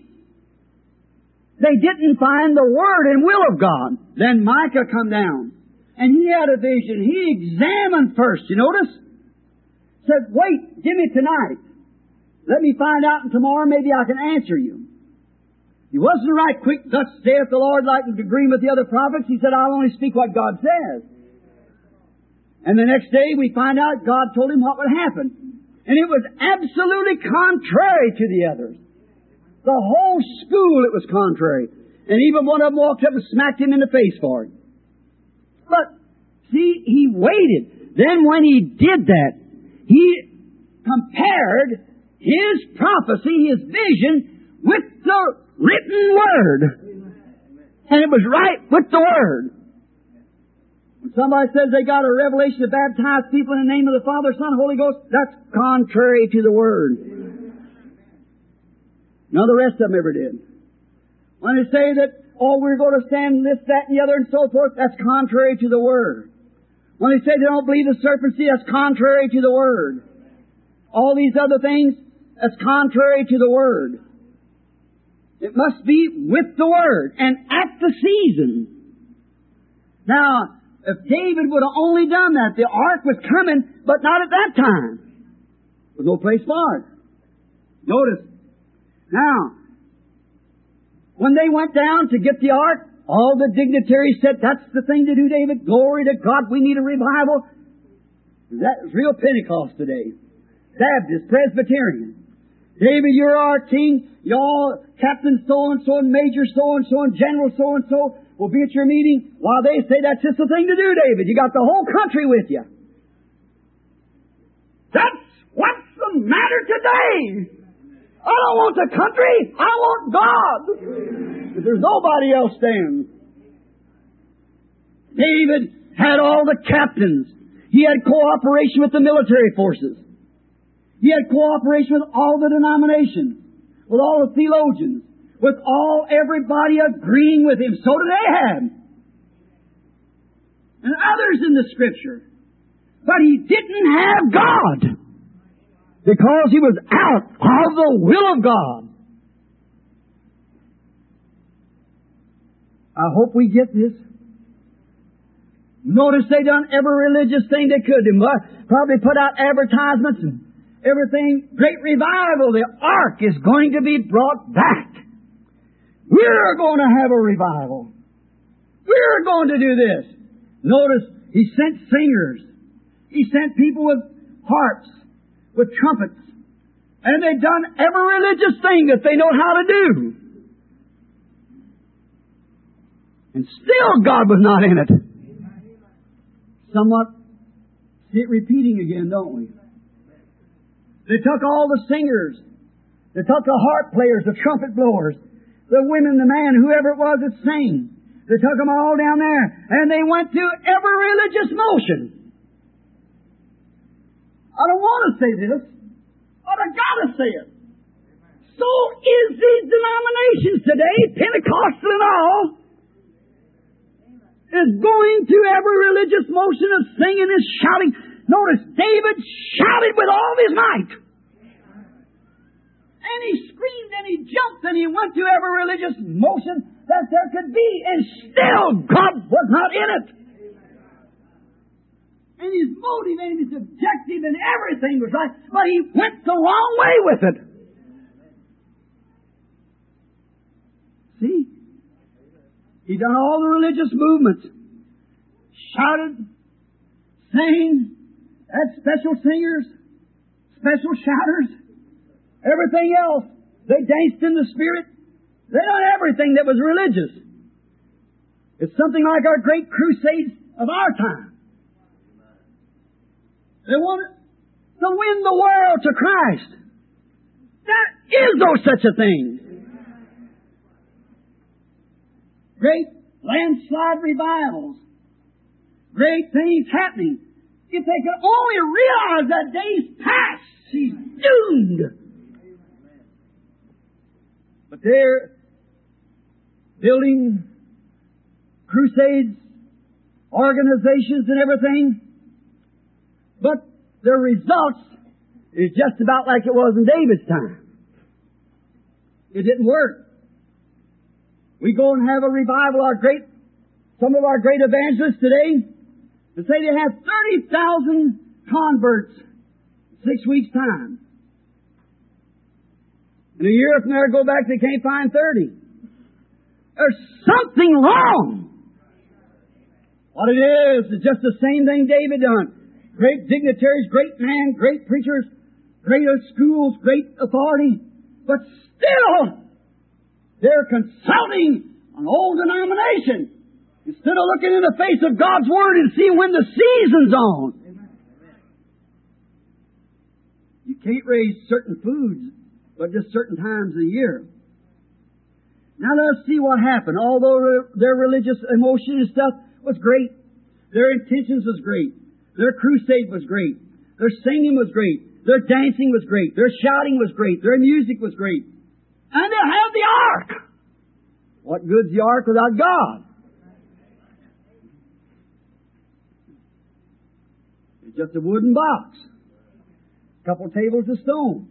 they didn't find the Word and will of God. Then Micah come down. And he had a vision. He examined first. You notice? Said, wait, give me tonight. Let me find out, and tomorrow maybe I can answer you. He wasn't right quick, thus saith the Lord, like in agreeing with the other prophets. He said, I'll only speak what God says. And the next day we find out God told him what would happen. And it was absolutely contrary to the others. The whole school, it was contrary. And even one of them walked up and smacked him in the face for it. But, see, he waited. Then when he did that, he compared his prophecy, his vision, with the written Word. And it was right with the Word. When somebody says they got a revelation to baptize people in the name of the Father, Son, Holy Ghost, that's contrary to the Word. None of the rest of them ever did. When they say that, oh, we're going to stand this, that, and the other, and so forth, that's contrary to the Word. When they say they don't believe the serpent seed, that's contrary to the Word. All these other things, that's contrary to the Word. It must be with the Word and at the season. Now, if David would have only done that, the ark was coming, but not at that time. There was no place for it. Notice. Now, when they went down to get the ark, all the dignitaries said, that's the thing to do, David. Glory to God, we need a revival. That's real Pentecost today. Baptist, Presbyterian. David, you're our king. Y'all, Captain so-and-so and Major so-and-so and General so-and-so will be at your meeting. While they say that's just the thing to do, David. You got the whole country with you. That's what's the matter today. I don't want the country. I want God. But there's nobody else stands. David had all the captains. He had cooperation with the military forces. He had cooperation with all the denominations, with all the theologians, with all everybody agreeing with him. So did Ahab and others in the Scripture. But he didn't have God because he was out of the will of God. I hope we get this. Notice they done every religious thing they could do. Probably put out advertisements and everything. Great revival. The ark is going to be brought back. We're going to have a revival. We're going to do this. Notice he sent singers. He sent people with harps, with trumpets. And they've done every religious thing that they know how to do. And still God was not in it. Somewhat see it repeating again, don't we? They took all the singers. They took the harp players, the trumpet blowers, the women, the man, whoever it was that sang. They took them all down there, and they went through every religious motion. I don't want to say this, but I gotta say it. So is these denominations today, Pentecostal and all, is going through every religious motion of singing and shouting. Notice, David shouted with all his might. And he screamed and he jumped and he went through every religious motion that there could be. And still God was not in it. And his motive and his objective and everything was right. But he went the wrong way with it. See? He done all the religious movements. Shouted, sang, had special singers, special shouters, everything else. They danced in the Spirit. They done everything that was religious. It's something like our great crusades of our time. They wanted to win the world to Christ. There is no such a thing. Great landslide revivals. Great things happening. If they could only realize that day's past, she's doomed. But they're building crusades, organizations and everything. But their results is just about like it was in David's time. It didn't work. We go and have a revival, our great, some of our great evangelists today, and say they have thirty thousand converts in six weeks' time. In a year from there, go back, they can't find thirty. There's something wrong. What it is, is just the same thing David done. Great dignitaries, great men, great preachers, great schools, great authority, but still they're consulting an old denomination instead of looking in the face of God's Word and seeing when the season's on. You can't raise certain foods, but just certain times of the year. Now let's see what happened. Although their religious emotion and stuff was great, their intentions was great, their crusade was great, their singing was great, their dancing was great, their shouting was great, their music was great. And they have the ark. What good's the ark without God? It's just a wooden box. A couple of tables of stone.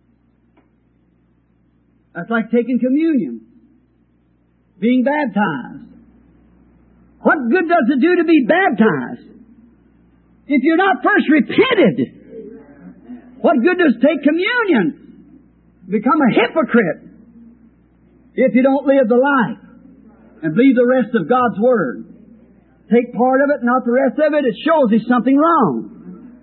That's like taking communion. Being baptized. What good does it do to be baptized if you're not first repented? What good does take communion? Become a hypocrite if you don't live the life and believe the rest of God's Word. Take part of it, not the rest of it. It shows there's something wrong.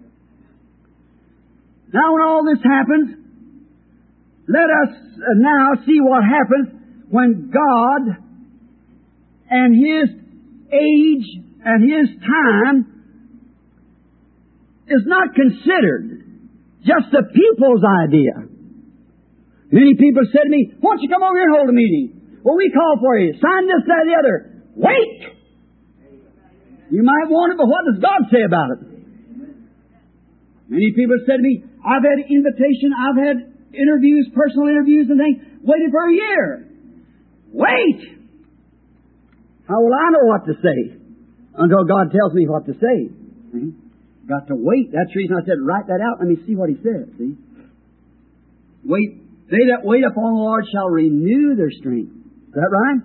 Now when all this happens, let us now see what happens when God and His age and His time is not considered just the people's idea. Many people said to me, why don't you come over here and hold a meeting? Well, we call for you. Sign this, that, the other. Wait! You might want it, but what does God say about it? Many people said to me, I've had invitation, I've had interviews, personal interviews and things, waited for a year. Wait! How will I know what to say until God tells me what to say? See? Got to wait. That's the reason I said, write that out. Let me see what He said. See? Wait. They that wait upon the Lord shall renew their strength. Is that right?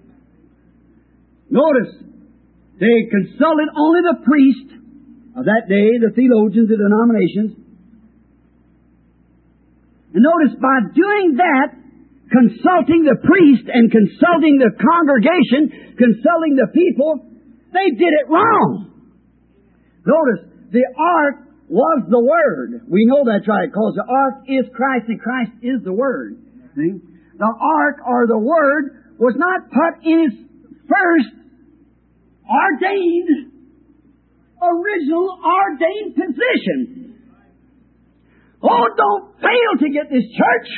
Notice, they consulted only the priest of that day, the theologians, the denominations. And notice, by doing that, consulting the priest and consulting the congregation, consulting the people, they did it wrong. Notice, the ark was the Word. We know that's right, because the ark is Christ and Christ is the Word. See? The ark or the Word was not put in its first ordained, original ordained position. Oh, don't fail to get this church.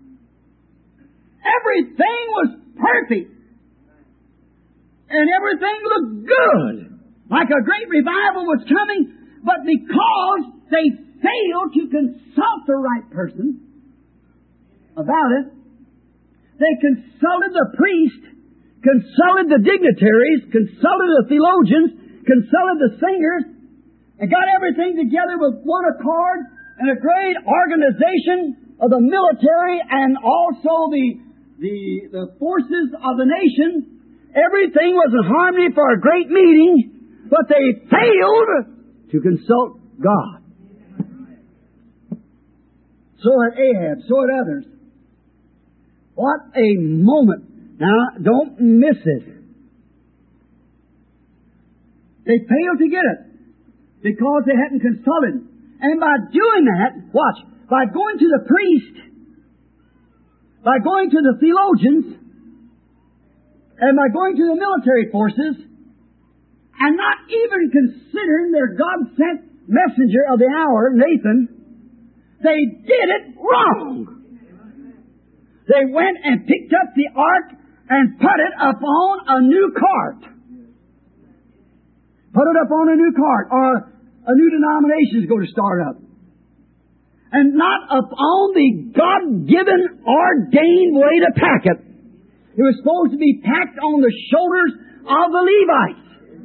Everything was perfect. And everything looked good. Like a great revival was coming. But because they failed to consult the right person about it, they consulted the priest, consulted the dignitaries, consulted the theologians, consulted the singers, and got everything together with one accord and a great organization of the military and also the, the, the forces of the nation. Everything was in harmony for a great meeting, but they failed to consult God. So had Ahab, so had others. What a moment. Now, don't miss it. They failed to get it because they hadn't consulted. And by doing that, watch, by going to the priest, by going to the theologians, and by going to the military forces, and not even considering their God-sent messenger of the hour, Nathan, they did it wrong. They went and picked up the ark and put it upon a new cart. Put it upon a new cart, or a new denomination is going to start up. And not upon the God-given, ordained way to pack it. It was supposed to be packed on the shoulders of the Levites.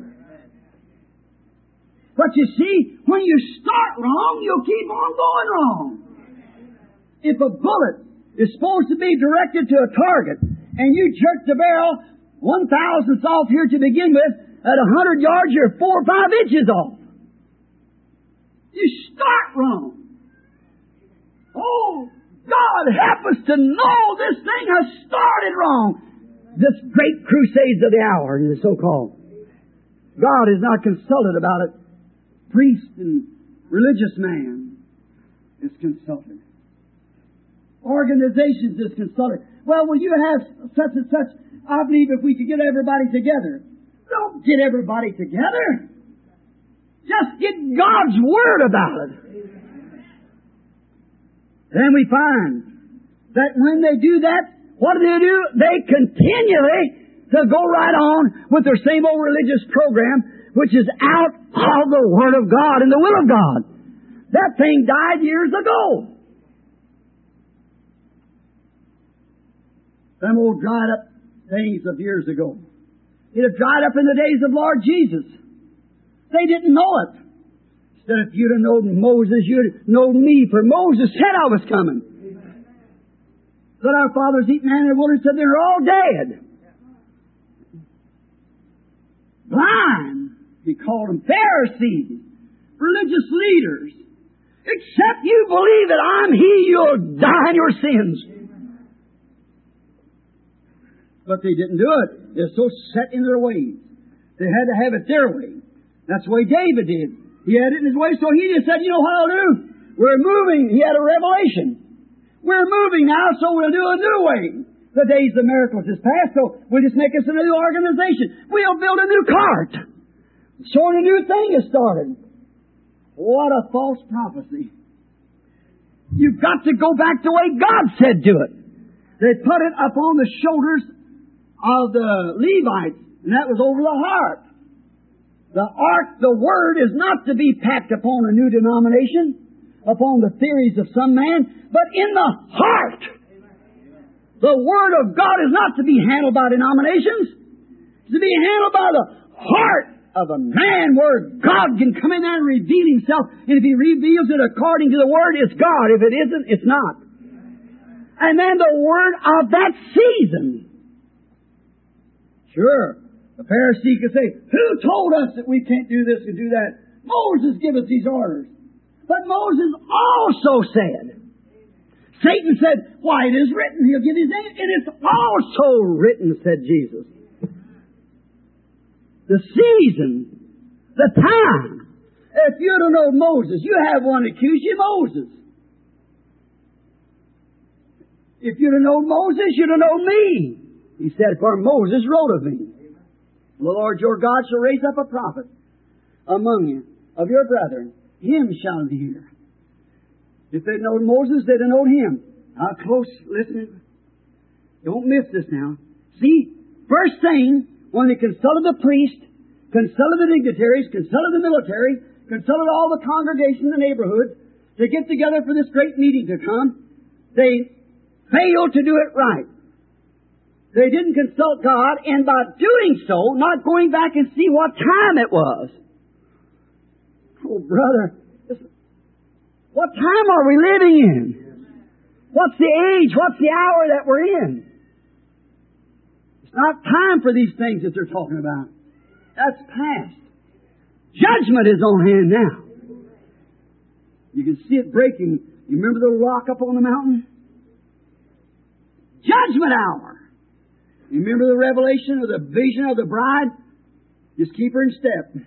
But you see, when you start wrong, you'll keep on going wrong. If a bullet is supposed to be directed to a target, and you jerk the barrel one thousandths off here to begin with, at a hundred yards, you're four or five inches off. You start wrong. Oh, God help us to know this thing has started wrong. This great crusades of the hour, the so-called. God is not consulted about it. Priest and religious man is consulted. Organizations is consulted. Well, will you have such and such? I believe if we could get everybody together. Don't get everybody together. Just get God's Word about it. Then we find that when they do that, what do they do? They continually to go right on with their same old religious program, which is out of the Word of God and the will of God. That thing died years ago. Them old dried up things of years ago. It had dried up in the days of Lord Jesus. They didn't know it. Instead, if you'd have known Moses, you'd have known me, for Moses said I was coming. Let our fathers eat manna in the wilderness, said they're all dead. Blind, he called them Pharisees, religious leaders. Except you believe that I'm He, you'll die in your sins. But they didn't do it. They're so set in their ways. They had to have it their way. That's the way David did. He had it in his way, so he just said, you know what I'll do? We're moving. He had a revelation. We're moving now, so we'll do a new way. The days of miracles is past, so we'll just make us a new organization. We'll build a new cart. So a new thing has started. What a false prophecy. You've got to go back the way God said do it. They put it up on the shoulders of the Levites, and that was over the heart. The ark, the Word, is not to be packed upon a new denomination, upon the theories of some man, but in the heart. The Word of God is not to be handled by denominations. It's to be handled by the heart of a man, where God can come in there and reveal Himself. And if He reveals it according to the Word, it's God. If it isn't, it's not. And then the Word of that season. Sure, the Pharisee could say, who told us that we can't do this and do that? Moses gave us these orders. But Moses also said, Satan said, why, it is written, He'll give His name. It is also written, said Jesus. The season, the time. If you don't know Moses, you have one that accuse you, Moses. If you'd have known Moses, you'd have known me. He said, for Moses wrote of me. The Lord your God shall raise up a prophet among you of your brethren. Him shall ye hear. If they'd known Moses, they'd have known him. How close, listen. Don't miss this now. See, first thing, when they consulted the priest, consulted the dignitaries, consulted the military, consulted all the congregation in the neighborhood to get together for this great meeting to come, they failed to do it right. They didn't consult God, and by doing so, not going back and see what time it was. Oh, brother, what time are we living in? What's the age? What's the hour that we're in? It's not time for these things that they're talking about. That's past. Judgment is on hand now. You can see it breaking. You remember the rock up on the mountain? Judgment hour. You remember the revelation or the vision of the bride? Just keep her in step.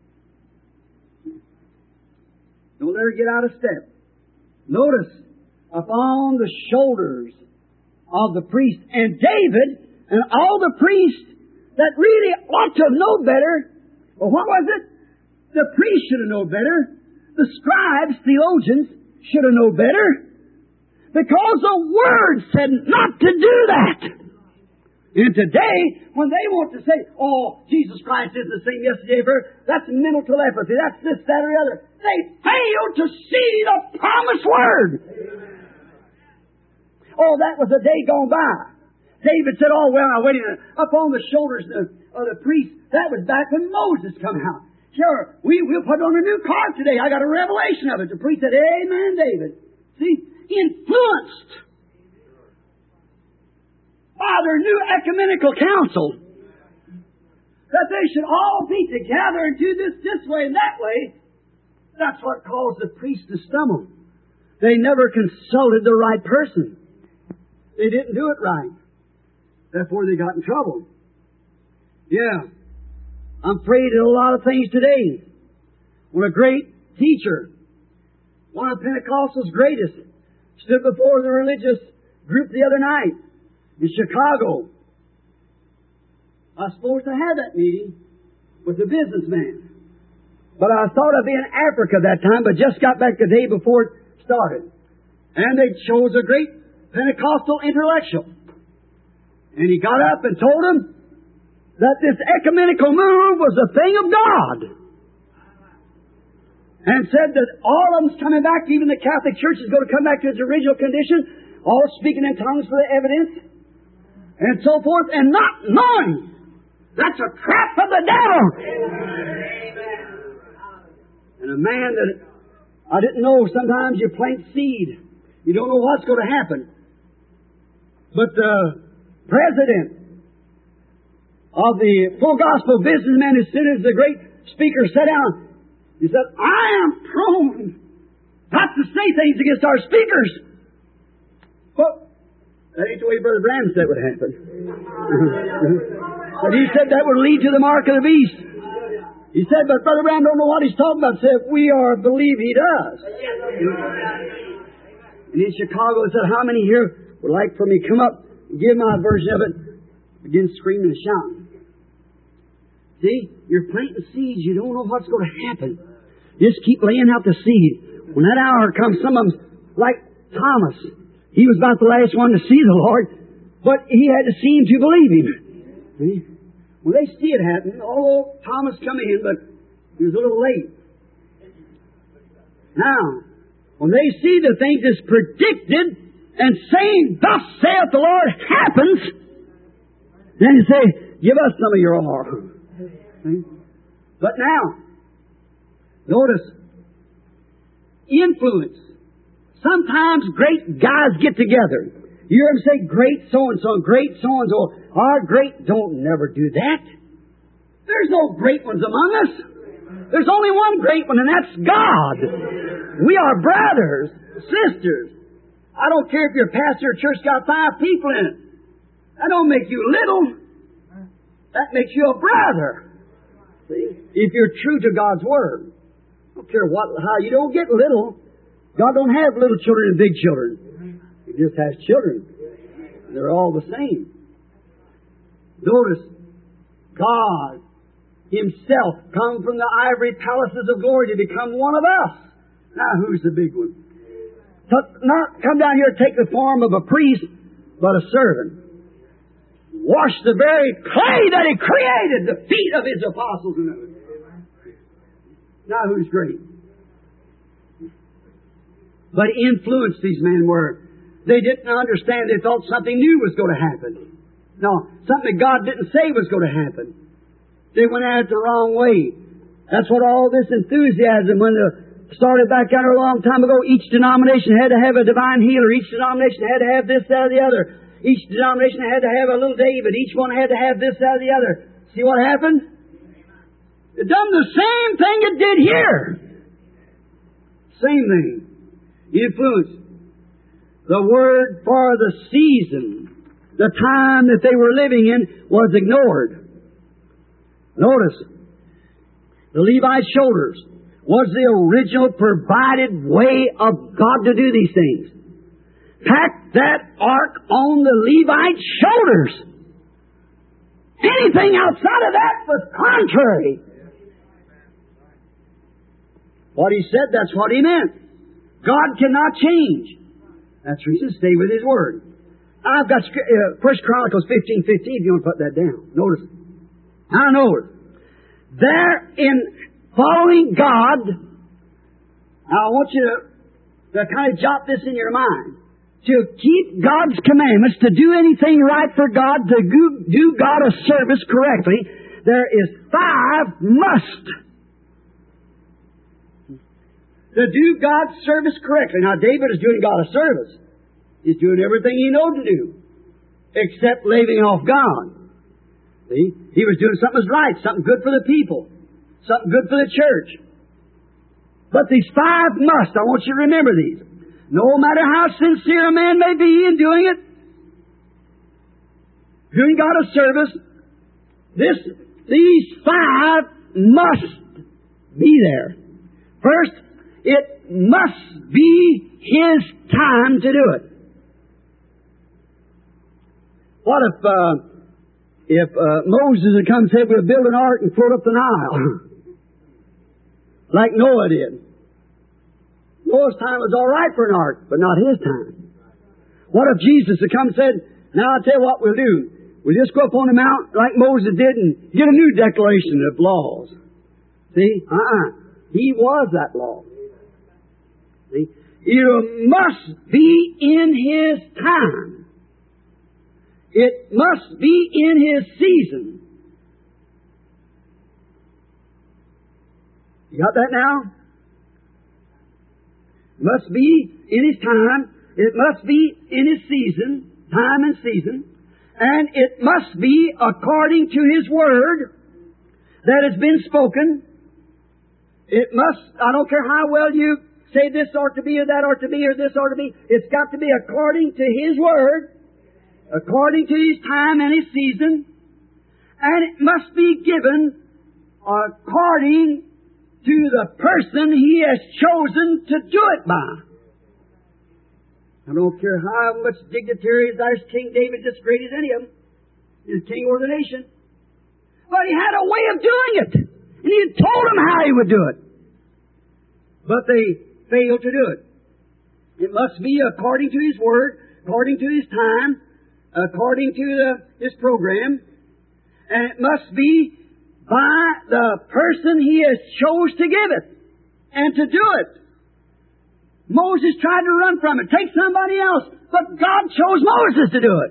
Don't let her get out of step. Notice, upon the shoulders of the priest and David and all the priests that really ought to have known better. Well, what was it? The priests should have known better. The scribes, theologians, should have known better. Because the Word said not to do that. And today, when they want to say, oh, Jesus Christ is the same yesterday, forever, that's mental telepathy, that's this, that, or the other. They fail to see the promised Word. Oh, that was a day gone by. David said, oh, well, I waited up on the shoulders of, of the priest. That was back when Moses come out. Sure, we, we'll put on a new card today. I got a revelation of it. The priest said, amen, David. See, influenced by their new ecumenical council, that they should all be together and do this this way and that way. That's what caused the priests to stumble. They never consulted the right person. They didn't do it right. Therefore they got in trouble. Yeah. I'm afraid of a lot of things today. When a great teacher, one of Pentecostal's greatest, stood before the religious group the other night in Chicago. I was supposed to have that meeting with a businessman. But I thought I'd be in Africa that time, but just got back the day before it started. And they chose a great Pentecostal intellectual. And he got up and told them that this ecumenical move was a thing of God. And said that all of them's coming back, even the Catholic Church is going to come back to its original condition, all speaking in tongues for the evidence, and so forth, and not knowing. That's a trap of the devil. And a man that I didn't know, sometimes you plant seed. You don't know what's going to happen. But the president of the Full Gospel Businessmen, as soon as the great speaker sat down, he said, I am prone not to say things against our speakers. Well, that ain't the way Brother Branham said would happen. But he said that would lead to the mark of the beast. He said, but Brother Branham don't know what he's talking about. He said, we are believe he does. And in Chicago, he said, how many here would like for me to come up and give my version of it? Begin screaming and shouting. See, you're planting seeds. You don't know what's going to happen. Just keep laying out the seed. When that hour comes, some of them, like Thomas, he was about the last one to see the Lord, but he had to see Him to believe Him. See? Well, they see it happen, although Thomas come in, but he was a little late. Now, when they see the things that's predicted and saying, thus saith the Lord, happens, then you say, give us some of your oil. See? But now, notice, influence. Sometimes great guys get together. You hear them say, great so-and-so, great so-and-so. Our great don't never do that. There's no great ones among us. There's only one great one, and that's God. We are brothers, sisters. I don't care if your pastor or church got five people in it. That don't make you little. That makes you a brother. See? If you're true to God's Word. I don't care what, how. You don't get little. God don't have little children and big children. He just has children. They're all the same. Notice, God Himself come from the ivory palaces of glory to become one of us. Now, who's the big one? To not come down here and take the form of a priest, but a servant. Wash the very clay that He created, the feet of His apostles and others. Now, who's great? But influenced these men were. They didn't understand. They thought something new was going to happen. No, something that God didn't say was going to happen. They went at it the wrong way. That's what all this enthusiasm, when it started back down a long time ago, each denomination had to have a divine healer. Each denomination had to have this, that, or the other. Each denomination had to have a little David. Each one had to have this, that, or the other. See what happened? It done the same thing it did here. Same thing. Influence. The word for the season, the time that they were living in, was ignored. Notice, the Levite's shoulders was the original provided way of God to do these things. Pack that ark on the Levite's shoulders. Anything outside of that was contrary. What He said, that's what He meant. God cannot change. That's the reason, stay with His Word. I've got uh, First Chronicles fifteen fifteen, if you want to put that down. Notice it. Now notice. There in following God, now I want you to, to kind of jot this in your mind. To keep God's commandments, to do anything right for God, to do God a service correctly, there is five must. To do God's service correctly. Now, David is doing God a service. He's doing everything he knows to do, except leaving off God. See? He was doing something that's right, something good for the people, something good for the church. But these five must, I want you to remember these. No matter how sincere a man may be in doing it, doing God a service, this, these five must be there. First, it must be His time to do it. What if uh, if uh, Moses had come and said, we'll build an ark and float up the Nile? Like Noah did. Noah's time was all right for an ark, but not his time. What if Jesus had come and said, now I'll tell you what we'll do. We'll just go up on the mount like Moses did and get a new declaration of laws. See? Uh-uh. He was that law. See? You must be in His time. It must be in His season. You got that now? It must be in His time. It must be in His season, time and season. And it must be according to His Word that has been spoken. It must, I don't care how well you say this ought to be or that ought to be or this ought to be. It's got to be according to His Word, according to His time and His season. And it must be given according to the person He has chosen to do it by. I don't care how much dignitaries, there's King David, just great as any of them. He's king over the nation. But he had a way of doing it. And He had told them how He would do it. But they failed to do it. It must be according to His Word, according to His time, according to the, His program. And it must be by the person He has chose to give it and to do it. Moses tried to run from it, take somebody else, but God chose Moses to do it.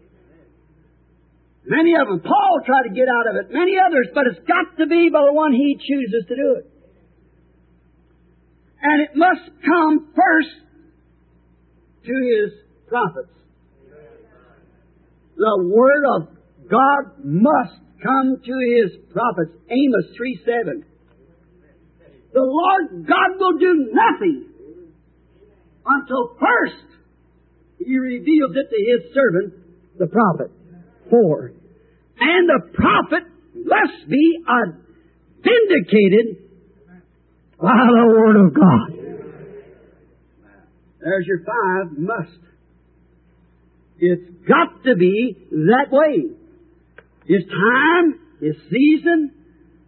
Many of them, Paul tried to get out of it, many others, but it's got to be by the one He chooses to do it. And it must come first to His prophets. The Word of God must come to His prophets. Amos three seven. The Lord God will do nothing until first He reveals it to His servant, the prophet. Four. And the prophet must be vindicated by the Word of God. There's your five must. It's got to be that way. His time, His season,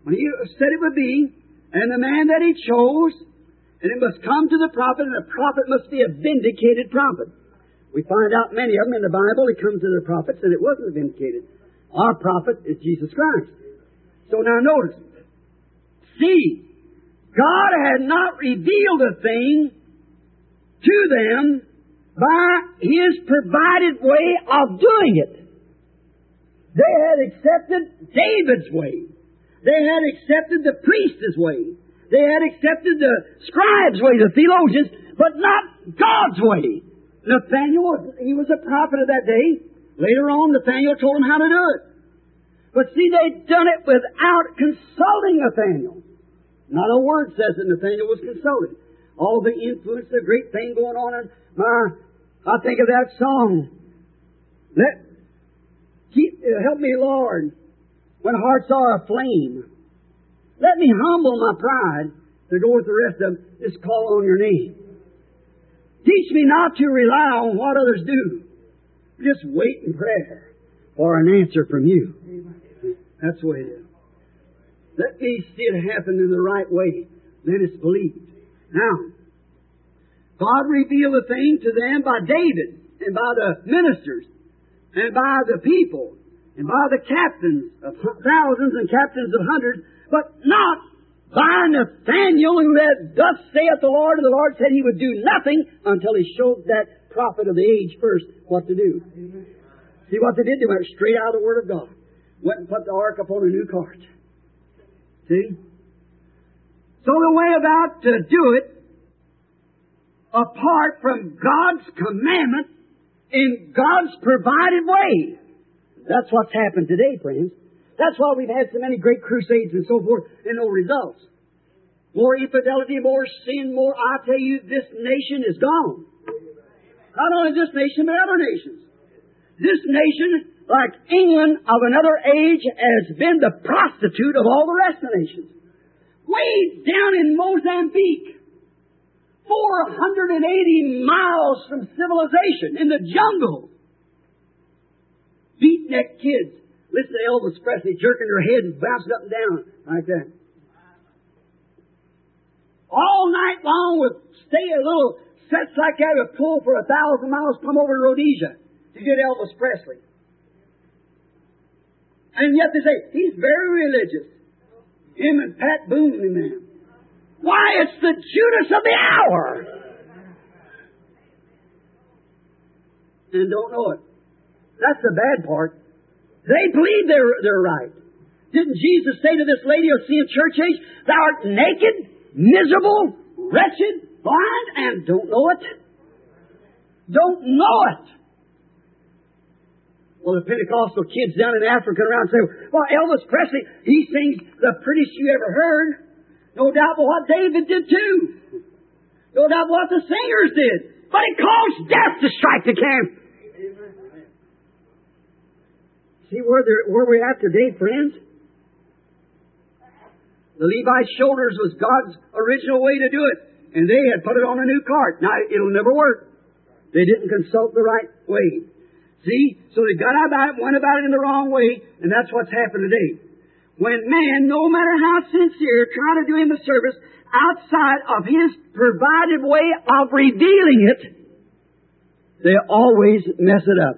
When He said it would be, and the man that He chose, and it must come to the prophet, and the prophet must be a vindicated prophet. We find out many of them in the Bible, it comes to the prophets, and it wasn't vindicated. Our prophet is Jesus Christ. So now notice, see, God had not revealed a thing to them by His provided way of doing it. They had accepted David's way. They had accepted the priest's way. They had accepted the scribe's way, the theologians, but not God's way. Nathaniel, he was a prophet of that day. Later on, Nathaniel told him how to do it. But see, they'd done it without consulting Nathaniel. Not a word says that Nathaniel was consulted. All the influence, the great thing going on in my, I think of that song. Let, keep, help me, Lord, when hearts are aflame. Let me humble my pride to go with the rest of them. Just call on your name. Teach me not to rely on what others do. Just wait in prayer for an answer from you. That's the way it is. Let me see it happen in the right way. Then it's believed. Now, God revealed a thing to them by David and by the ministers and by the people and by the captains of thousands and captains of hundreds, but not by Nathaniel, who had, thus saith the Lord, and the Lord said He would do nothing until He showed that prophet of the age first what to do. Amen. See what they did? They went straight out of the Word of God. Went and put the ark upon a new cart. See? So the way about to do it, apart from God's commandment, in God's provided way. That's what's happened today, friends. That's why we've had so many great crusades and so forth and no results. More infidelity, more sin, more, I tell you, this nation is gone. Not only this nation, but other nations. This nation, like England of another age, has been the prostitute of all the rest of the nations. Way down in Mozambique, four hundred eighty miles from civilization, in the jungle. Beatnik kids. Listen to Elvis Presley jerking her head and bouncing up and down like that. All night long with stay a little sets like that would pull for a thousand miles, come over to Rhodesia to get Elvis Presley. And yet they say, he's very religious. Him and Pat Boone and them. Why, it's the Judas of the hour. And don't know it. That's the bad part. They believe they're, they're right. Didn't Jesus say to this lady of seeing church age, thou art naked, miserable, wretched, blind, and don't know it? Don't know it. Well, the Pentecostal kids down in Africa around say, well, Elvis Presley, he sings the prettiest you ever heard. No doubt but what David did too. No doubt what the singers did. But it caused death to strike the camp. See where, where we're at today, friends? The Levite's shoulders was God's original way to do it. And they had put it on a new cart. Now, it'll never work. They didn't consult the right way. See? So they got about it, went about it in the wrong way, and that's what's happened today. When man, no matter how sincere, try to do Him a service outside of His provided way of revealing it, they always mess it up.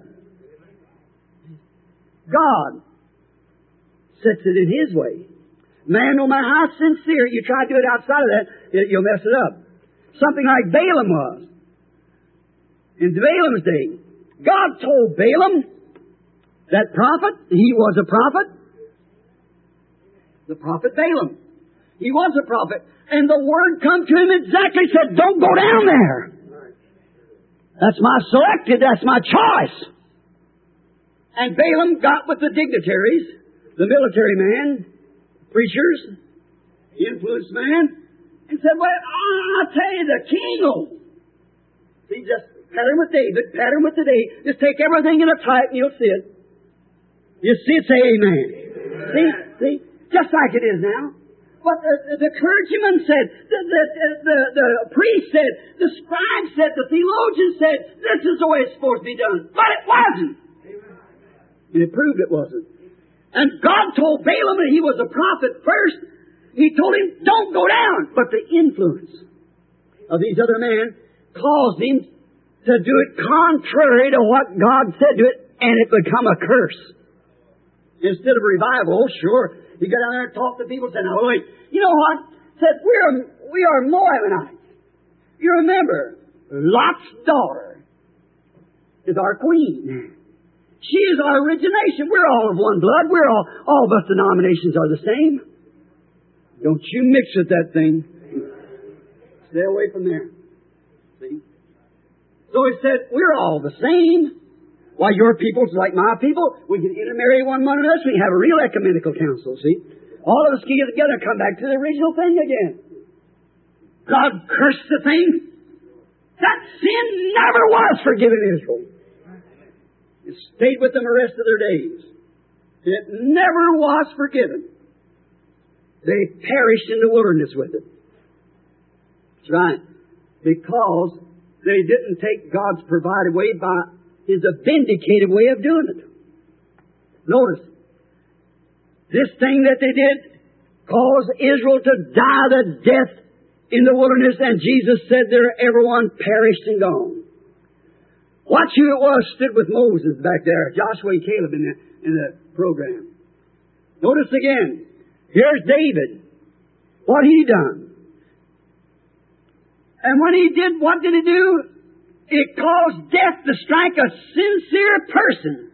God sets it in His way. Man, no matter how sincere, you try to do it outside of that, you'll mess it up. Something like Balaam was. In Balaam's day, God told Balaam, that prophet, he was a prophet. The prophet Balaam. He was a prophet. And the word come to him exactly, said, don't go down there. That's my selected, that's my choice. And Balaam got with the dignitaries, the military man, preachers, influenced man, and said, well, I'll tell you, the king will. See, just pattern with David, pattern with today. Just take everything in a type and you'll see it. You see it, say amen. Amen. See, see, just like it is now. But the, the clergyman said, the, the, the, the priest said, the scribe said, the theologian said, this is the way it's supposed to be done. But it wasn't. And it proved it wasn't. And God told Balaam that he was a prophet first. He told him, don't go down. But the influence of these other men caused him to do it contrary to what God said to it, and it become a curse. Instead of revival, sure, he got down there and talked to people and said, now wait, you know what? Said, we are, we are Moabites. You remember, Lot's daughter is our queen. She is our origination. We're all of one blood. We're all, all of us denominations are the same. Don't you mix with that thing. Stay away from there. See? So he said, we're all the same. Why, your people's like my people. We can intermarry one among us. We can have a real ecumenical council, see? All of us can get together and come back to the original thing again. God cursed the thing. That sin never was forgiven Israel. It stayed with them the rest of their days. It never was forgiven. They perished in the wilderness with it. That's right. Because they didn't take God's provided way by His vindicated way of doing it. Notice, this thing that they did caused Israel to die the death in the wilderness, and Jesus said there everyone perished and gone. Watch who it was stood with Moses back there, Joshua and Caleb in the, in the program. Notice again, here's David. What he done. And when he did, what did he do? It caused death to strike a sincere person.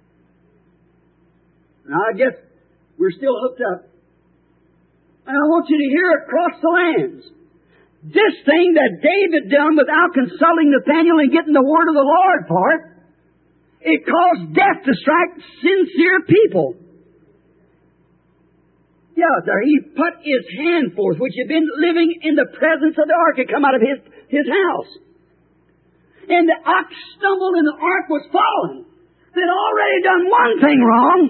Now I guess we're still hooked up. And I want you to hear it across the lands. This thing that David done without consulting Nathaniel and getting the word of the Lord for it, it caused death to strike sincere people. Yeah, there he put his hand forth, which had been living in the presence of the ark, had come out of his, his house. And the ox stumbled and the ark was fallen. They'd already done one thing wrong.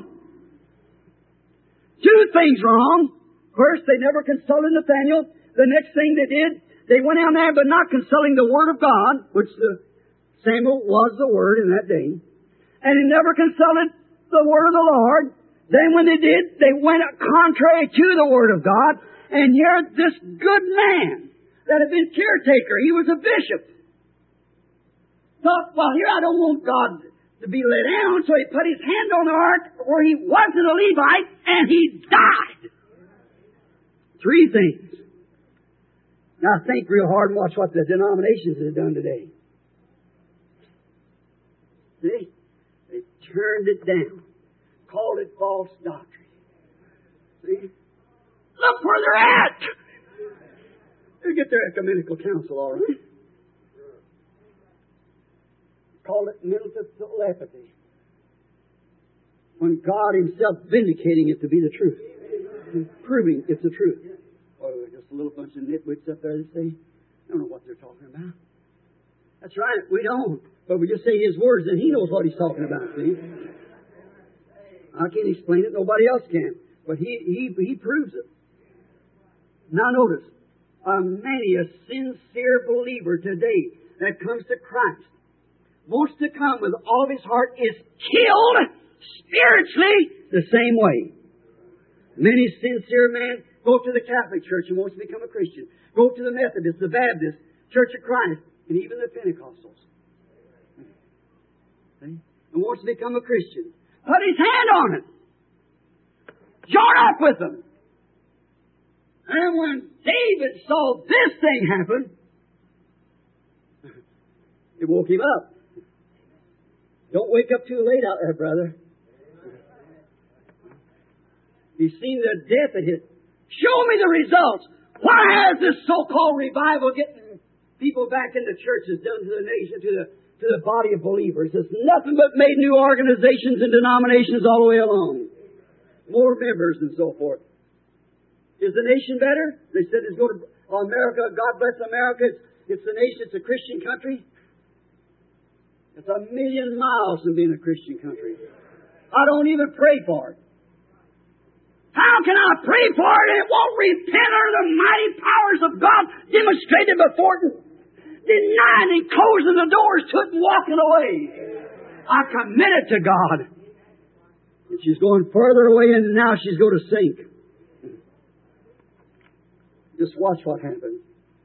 Two things wrong. First, they never consulted Nathaniel. The next thing they did, they went down there but not consulting the Word of God, which the Samuel was the Word in that day. And he never consulted the Word of the Lord. Then when they did, they went contrary to the Word of God. And here, this good man that had been caretaker, he was a bishop, thought, well, here I don't want God to be let down, so he put his hand on the ark where he wasn't a Levite, and he died. Three things. Now think real hard and watch what the denominations have done today. See? They turned it down. Called it false doctrine. See? Look where they're at! They get their ecumenical council, all right. Called it mental telepathy. When God Himself vindicating it to be the truth. Proving it's the truth. Or just a little bunch of nitwits up there that say, I don't know what they're talking about. That's right, we don't. But we just say His words and He knows what He's talking about, see? I can't explain it, nobody else can. But He He, he proves it. Now notice, uh, many a sincere believer today that comes to Christ wants to come with all of his heart is killed spiritually the same way. Many sincere men go to the Catholic Church and wants to become a Christian. Go to the Methodist, the Baptist, Church of Christ, and even the Pentecostals. See? And wants to become a Christian. Put his hand on it. Join up with them. And when David saw this thing happen, it woke him up. Don't wake up too late out there, brother. He's seen the death of it. Show me the results. Why has this so-called revival getting people back into churches, done to the nation, to the to the body of believers? It's nothing but made new organizations and denominations all the way along. More members and so forth. Is the nation better? They said it's going to America. God bless America. It's, it's the nation. It's a Christian country. It's a million miles from being a Christian country. I don't even pray for it. How can I pray for it and it won't repent under the mighty powers of God demonstrated before it, denying and closing the doors to it and walking away? I commit it to God. And she's going further away, and now she's going to sink. Just watch what happens.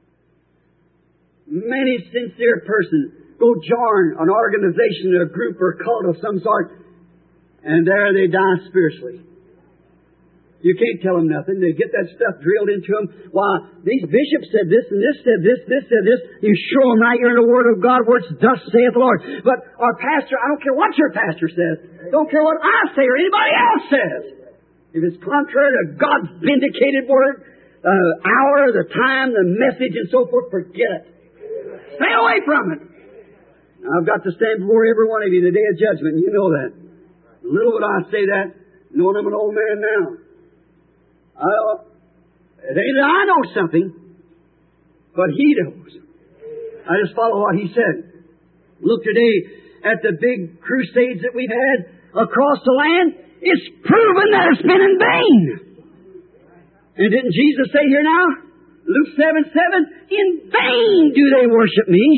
Many sincere persons go join an organization, a group, or cult of some sort, and there they die spiritually. You can't tell them nothing. They get that stuff drilled into them. Why, these bishops said this, and this said this, this said this. You show them right here in the Word of God where it's thus saith the Lord. But our pastor, I don't care what your pastor says. Don't care what I say or anybody else says. If it's contrary to God's vindicated Word, the uh, hour, the time, the message, and so forth, forget it. Stay away from it. Now, I've got to stand before every one of you in the day of judgment. You know that. Little would I say that, knowing I'm an old man now. Uh, it ain't that I know something, but He knows. I just follow what He said. Look today at the big crusades that we've had across the land. It's proven that it's been in vain. And didn't Jesus say here now, Luke seven seven, in vain do they worship me.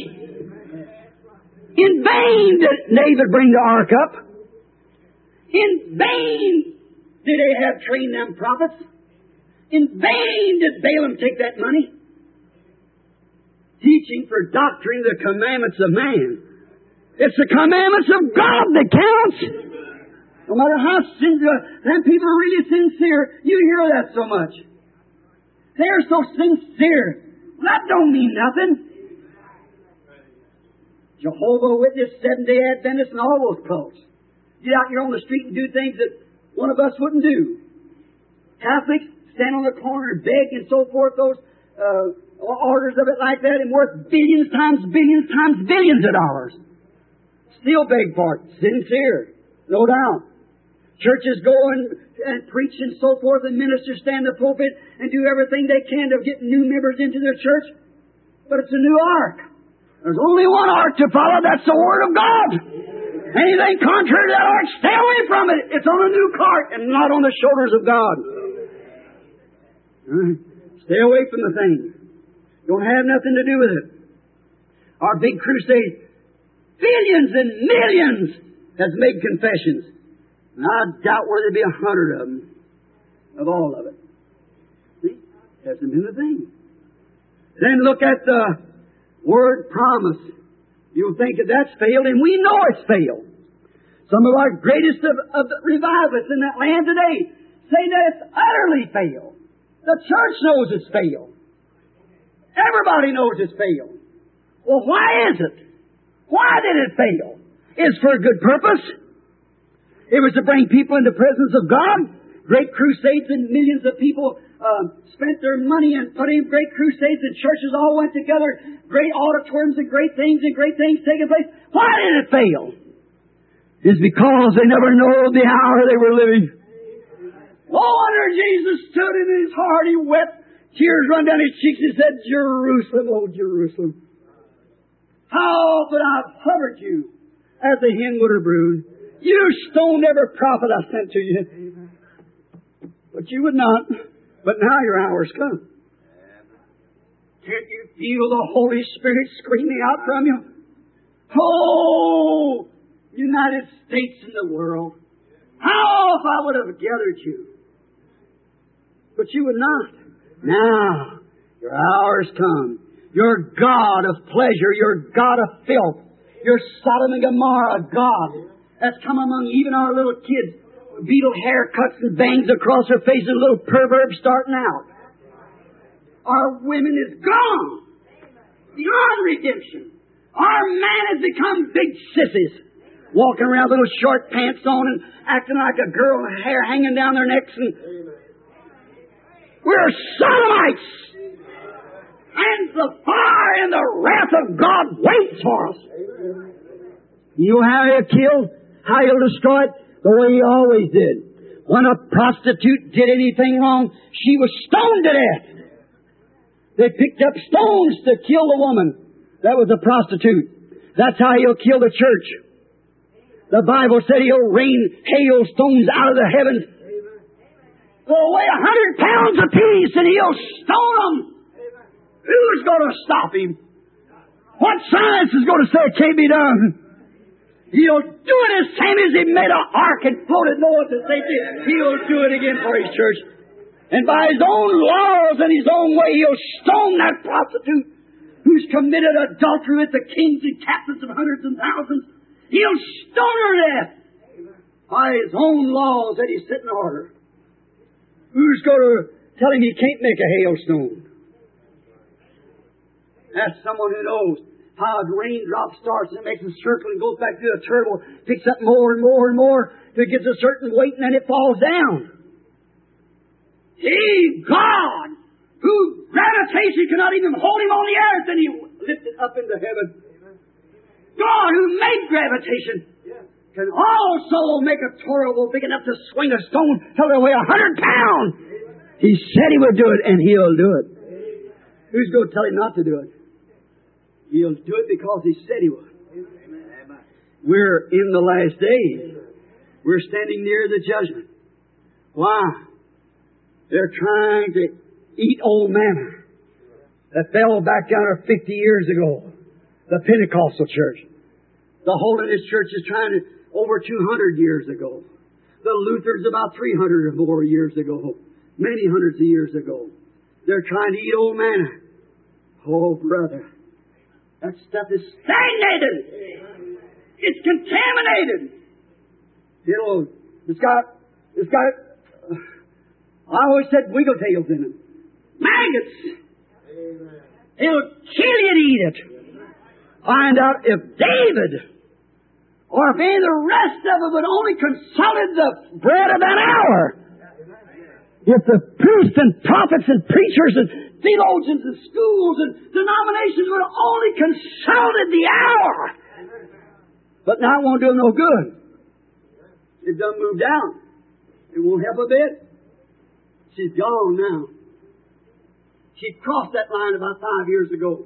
In vain did David bring the ark up. In vain did Ahab train them prophets. In vain did Balaam take that money. Teaching for doctrine the commandments of man. It's the commandments of God that counts. No matter how sincere, them people are really sincere, you hear that so much. They're so sincere. That don't mean nothing. Jehovah Witness, Seventh-day Adventists, and all those cults. Get out here on the street and do things that one of us wouldn't do. Catholics stand on the corner and beg and so forth, those uh, orders of it like that, and worth billions times billions times billions of dollars. Still beg for it. Sincere. No doubt. Churches go and, and preach and so forth, and ministers stand in the pulpit and do everything they can to get new members into their church. But it's a new ark. There's only one ark to follow. That's the Word of God. Anything contrary to that ark, stay away from it. It's on a new cart and not on the shoulders of God. Stay away from the thing. Don't have nothing to do with it. Our big crusade, billions and millions has made confessions. And I doubt where there'd be a hundred of them, of all of it. See? Hasn't been the thing. Then look at the word promise. You'll think that that's failed, and we know it's failed. Some of our greatest of, of the revivalists in that land today say that it's utterly failed. The church knows it's failed. Everybody knows it's failed. Well, why is it? Why did it fail? It's for a good purpose. It was to bring people into the presence of God. Great crusades and millions of people uh, spent their money and put in great crusades, and churches all went together. Great auditoriums and great things and great things taking place. Why did it fail? It's because they never knew the hour they were living. No wonder Jesus stood in his heart. He wept. Tears run down his cheeks and said, Jerusalem, oh Jerusalem, how often I've hovered you as a hen would her brood. You stoned every prophet I sent to you. But you would not. But now your hour's come. Can't you feel the Holy Spirit screaming out from you? Oh, United States and the world, how if I would have gathered you? But you would not. Now, your hour's come. Your God of pleasure, your God of filth, your Sodom and Gomorrah God that's come among even our little kids. Beetle haircuts and bangs across their faces, little perverts starting out. Our women is gone. Beyond redemption. Our man has become big sissies. Walking around with little short pants on and acting like a girl with hair hanging down their necks. And we're sodomites. And the fire and the wrath of God waits for us. You know how he'll kill? How he'll destroy it? The way he always did. When a prostitute did anything wrong, she was stoned to death. They picked up stones to kill the woman. That was a prostitute. That's how he'll kill the church. The Bible said he'll rain hailstones out of the heavens. They'll weigh a hundred pounds apiece and he'll stone them. Who's going to stop him? What science is going to say it can't be done? He'll do it the same as He made an ark and floated Noah to safety. He'll do it again for His church. And by His own laws and His own way, He'll stone that prostitute who's committed adultery with the kings and captains of hundreds and thousands. He'll stone her to death. By His own laws that He's set in order. Who's going to tell Him He can't make a hailstone? That's someone who knows how a raindrop starts and it makes a circle and goes back to a turtle, picks up more and more and more till it gets a certain weight and then it falls down. He, God, whose gravitation cannot even hold Him on the earth, and He lifted up into heaven. God, who made gravitation, can also make a turtle big enough to swing a stone till they weigh a hundred pounds. He said He would do it, and He'll do it. Who's going to tell Him not to do it? He'll do it because He said He would. We're in the last days. We're standing near the judgment. Why? They're trying to eat old manna that fell back down there fifty years ago. The Pentecostal church. The Holiness Church is trying to over two hundred years ago. The Lutherans about three hundred or more years ago. Many hundreds of years ago. They're trying to eat old manna. Oh, brother. That stuff is stagnated. It's contaminated. It'll, it's got, it's got, uh, I always said wiggle tails in it. Maggots. Amen. It'll kill you to eat it. Find out if David or if any of the rest of it would only consulted the bread of that hour. If the priests and prophets and preachers and theologians and schools and denominations would have only consulted the hour. But now it won't do them no good. It doesn't move down. It won't help a bit. She's gone now. She crossed that line about five years ago.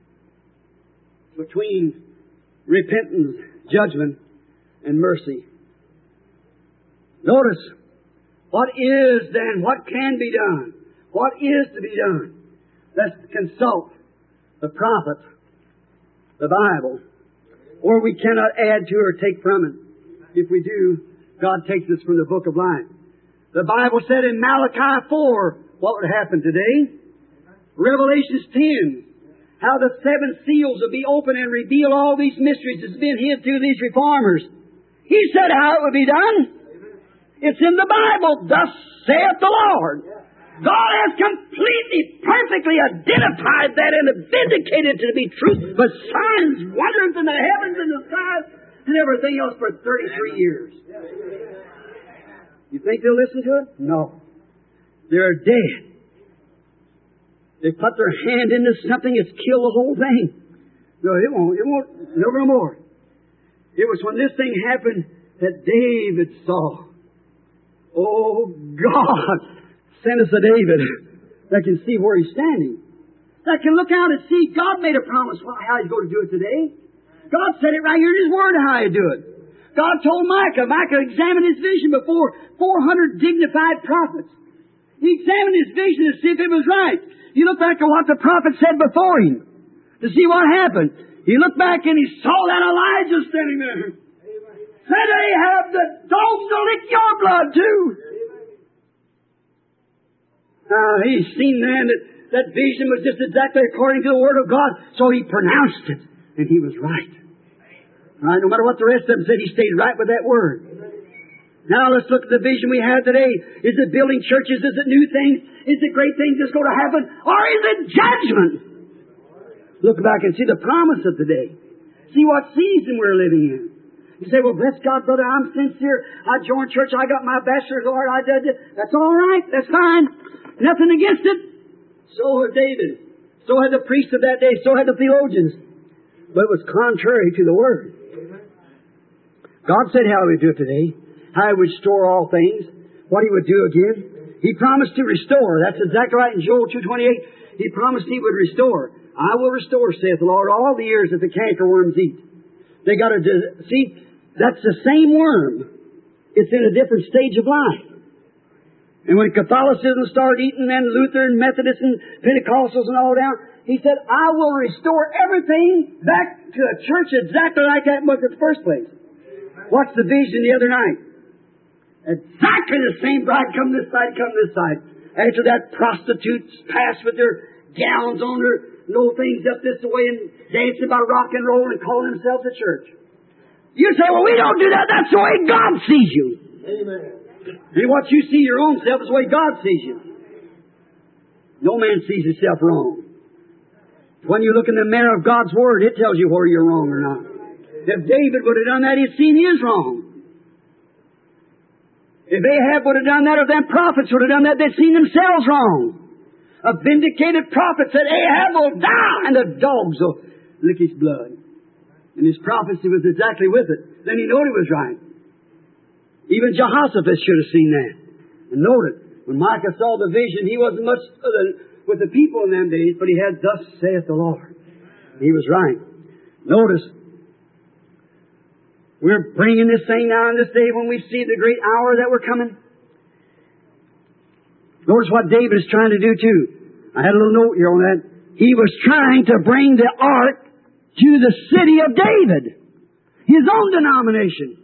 Between repentance, judgment, and mercy. Notice, what is then, what can be done? What is to be done? Let's consult the prophet, the Bible, or we cannot add to or take from it. If we do, God takes us from the book of life. The Bible said in Malachi four, what would happen today? Revelations ten, how the seven seals will be open and reveal all these mysteries that's been hid through these reformers. He said how it would be done. It's in the Bible. Thus saith the Lord. God has completely, perfectly identified that and vindicated it to be truth, but signs, wonders in the heavens and the skies and everything else for thirty-three years. You think they'll listen to it? No. They're dead. They put their hand into something that's killed the whole thing. No, it won't. It won't. Never more. It was when this thing happened that David saw. Oh, God, send us a David that can see where he's standing. That can look out and see God made a promise how He's going to do it today. God said it right here in His Word how He'd do it. God told Micah. Micah examined his vision before four hundred dignified prophets. He examined his vision to see if it was right. He looked back at what the prophet said before him to see what happened. He looked back and he saw that Elijah standing there. Said Ahab, the dogs will lick your blood too. Now he's seen then that that vision was just exactly according to the Word of God, so he pronounced it, and he was right. Right? No matter what the rest of them said, he stayed right with that Word. Now let's look at the vision we have today. Is it building churches? Is it new things? Is it great things that's going to happen? Or is it judgment? Look back and see the promise of today. See what season we're living in. You say, well, bless God, brother, I'm sincere. I joined church. I got my bachelor's, Lord. I did it. That's all right. That's fine. Nothing against it. So had David. So had the priests of that day. So had the theologians. But it was contrary to the Word. God said how He would do it today. How He would restore all things. What He would do again. He promised to restore. That's exactly right in Joel two twenty-eight. He promised He would restore. I will restore, saith the Lord, all the years that the cankerworms eat. They got to see, that's the same worm. It's in a different stage of life. And when Catholicism started eating, then Luther and Methodists and Pentecostals and all down, he said, I will restore everything back to a church exactly like that was in the first place. What's the vision the other night? Exactly the same bride come this side, come this side. After that, prostitutes pass with their gowns on, their no things up this way and dancing about rock and roll and calling themselves a church. You say, well, we don't do that. That's the way God sees you. Amen. And what you see your own self is the way God sees you. No man sees himself wrong. When you look in the mirror of God's Word, it tells you whether you're wrong or not. If David would have done that, he'd seen he is wrong. If Ahab would have done that, or them prophets would have done that, they'd seen themselves wrong. A vindicated prophet said, Ahab will die, and the dogs will lick his blood. And his prophecy was exactly with it. Then he knew he was right. Even Jehoshaphat should have seen that. And noted, when Micah saw the vision, he wasn't much with the people in them days, but he had, thus saith the Lord. He was right. Notice, we're bringing this thing now in this day when we see the great hour that we're coming. Notice what David is trying to do too. I had a little note here on that. He was trying to bring the ark to the city of David, his own denomination.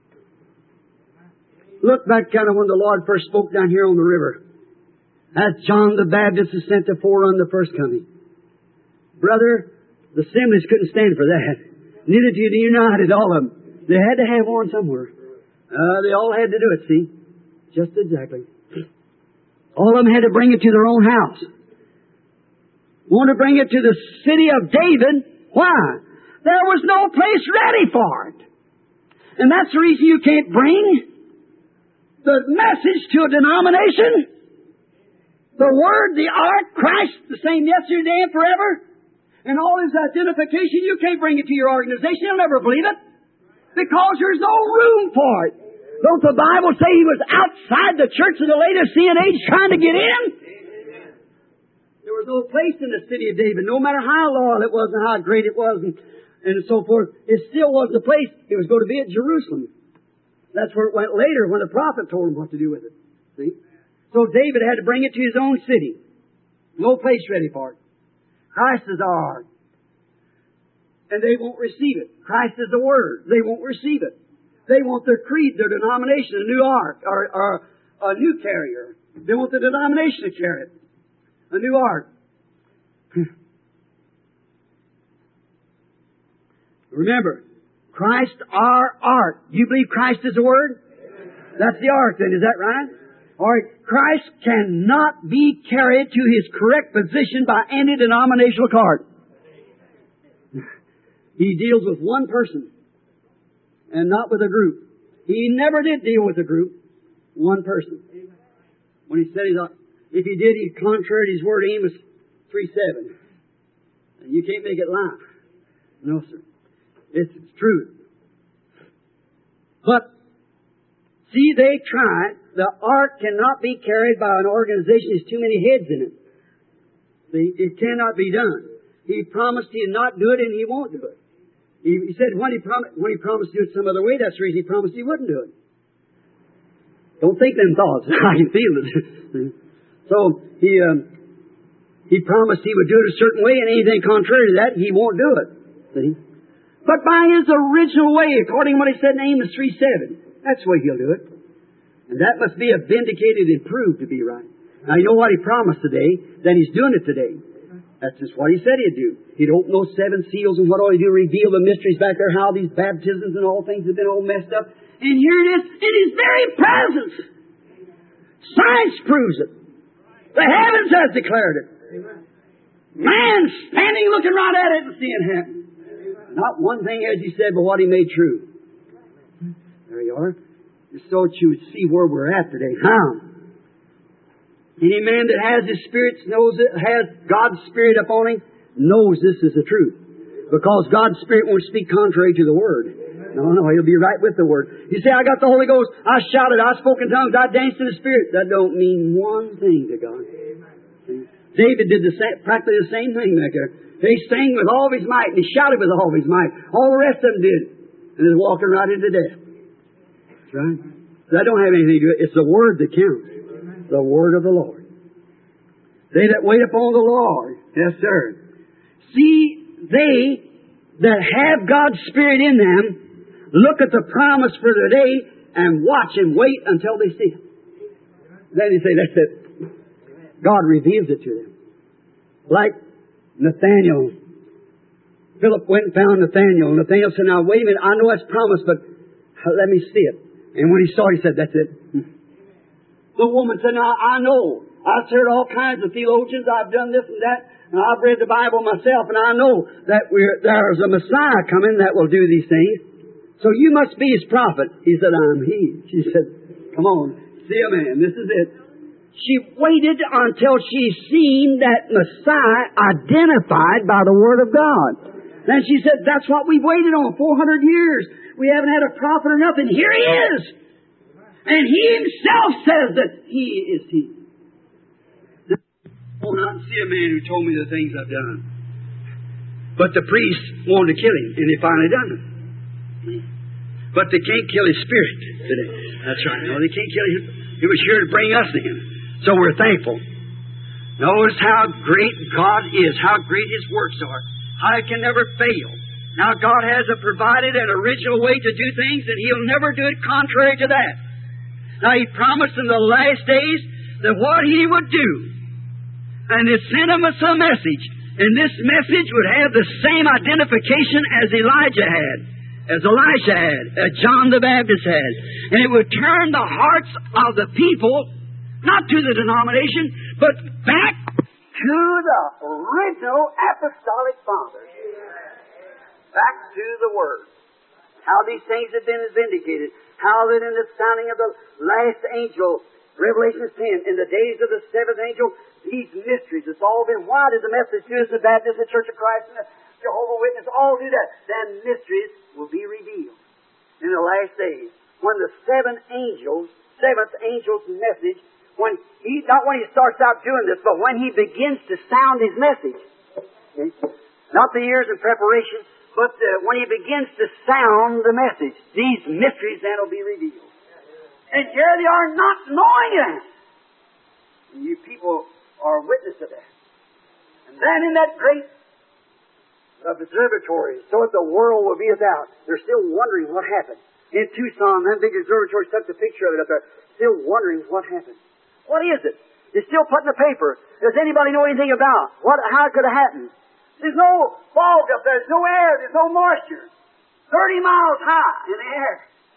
Look back kind of when the Lord first spoke down here on the river. As John the Baptist is sent to forerun the first coming. Brother, the assemblies couldn't stand for that. Neither did the United, all of them. They had to have one somewhere. Uh, they all had to do it, see? Just exactly. All of them had to bring it to their own house. Want to bring it to the city of David. Why? There was no place ready for it. And that's the reason you can't bring the message to a denomination. The Word, the Ark, Christ, the same yesterday and forever. And all His identification, you can't bring it to your organization. You'll never believe it. Because there's no room for it. Don't the Bible say He was outside the church of the Laodicean age trying to get in? Amen. There was no place in the city of David, no matter how loyal it was and how great it was and, and so forth. It still wasn't a place. It was going to be at Jerusalem. That's where it went later when the prophet told him what to do with it. See? So David had to bring it to his own city. No place ready for it. Christ is our ark. And they won't receive it. Christ is the Word. They won't receive it. They want their creed, their denomination, a new ark, or, or a new carrier. They want the denomination to carry it. A new ark. Remember, Christ our ark. You believe Christ is the Word? That's the ark then, is that right? All right. Christ cannot be carried to His correct position by any denominational card. He deals with one person and not with a group. He never did deal with a group. One person. When He said, if He did, He contrary to His word, Amos three seven. And you can't make it lie. No, sir. It's, it's true. But, see, they tried. The ark cannot be carried by an organization with too many heads in it. See, it cannot be done. He promised He'd not do it, and He won't do it. He, he said when he, prom- when he promised to do it some other way, that's the reason He promised He wouldn't do it. Don't think them thoughts. I can feel it. So, He um, He promised He would do it a certain way, and anything contrary to that, He won't do it. See? But by His original way, according to what He said in Amos three seven, that's the way He'll do it. And that must be a vindicated and proved to be right. Now, you know what He promised today? That He's doing it today. That's just what He said He'd do. He'd open those seven seals, and what all He'd do, reveal the mysteries back there, how these baptisms and all things have been all messed up. And here it is, in His very presence. Science proves it. The heavens has declared it. Man standing looking right at it and seeing it happen. Not one thing, as He said, but what He made true. There you are. Just so that you would see where we're at today. How? Any man that has His Spirit, knows it, has God's Spirit upon him, knows this is the truth. Because God's Spirit won't speak contrary to the Word. No, no, He'll be right with the Word. You say, I got the Holy Ghost, I shouted, I spoke in tongues, I danced in the Spirit. That don't mean one thing to God. See? David did the same, practically the same thing back there. He sang with all of his might, and he shouted with all of his might. All the rest of them did. And they're walking right into death. That's right. That don't have anything to do with it. It's the Word that counts. The Word of the Lord. They that wait upon the Lord. Yes, sir. See, they that have God's Spirit in them look at the promise for today and watch and wait until they see it. Then you say, that's it. God reveals it to them. Like Nathaniel. Philip went and found Nathaniel. Nathaniel said, now wait a minute, I know that's promised, but let me see it. And when he saw it, he said, that's it. The woman said, now I know. I've heard all kinds of theologians. I've done this and that. And I've read the Bible myself. And I know that we're, there's a Messiah coming that will do these things. So you must be His prophet. He said, I'm He. She said, come on. See a man. This is it. She waited until she seen that Messiah identified by the Word of God. Then she said, that's what we've waited on four hundred years. We haven't had a prophet or nothing. Here He is. And He Himself says that He is He. I will not see a man who told me the things I've done. But the priests wanted to kill him, and they finally done it. But they can't kill his spirit today. That's right. No, they can't kill him. He was here to bring us in. So we're thankful. Notice how great God is, how great His works are, how it can never fail. Now God has a provided an original way to do things, and He'll never do it contrary to that. Now He promised in the last days that what He would do, and it sent Him us a message, and this message would have the same identification as Elijah had, as Elisha had, as John the Baptist had. And it would turn the hearts of the people, not to the denomination, but back to the original apostolic fathers. Back to the Word. How these things have been vindicated. How that in the sounding of the last angel, Revelation ten, in the days of the seventh angel, these mysteries, it's all been, why did the Methodist, Jews, the Baptists, the Church of Christ, and the Jehovah's Witness all do that? Then mysteries will be revealed in the last days. When the seven angels, seventh angel's message, when he, not when he starts out doing this, but when he begins to sound his message. Okay? Not the years of preparation, but uh, when he begins to sound the message, these mysteries then will be revealed. And here they are not knowing it. And you people are witness of that. And then in that great observatory, so that the world will be without, they're still wondering what happened. In Tucson, that big observatory took the picture of it up there, still wondering what happened. What is it? They're still putting the paper. Does anybody know anything about what? How it could have happened? There's no fog up there. There's no air. There's no moisture. Thirty miles high in the air.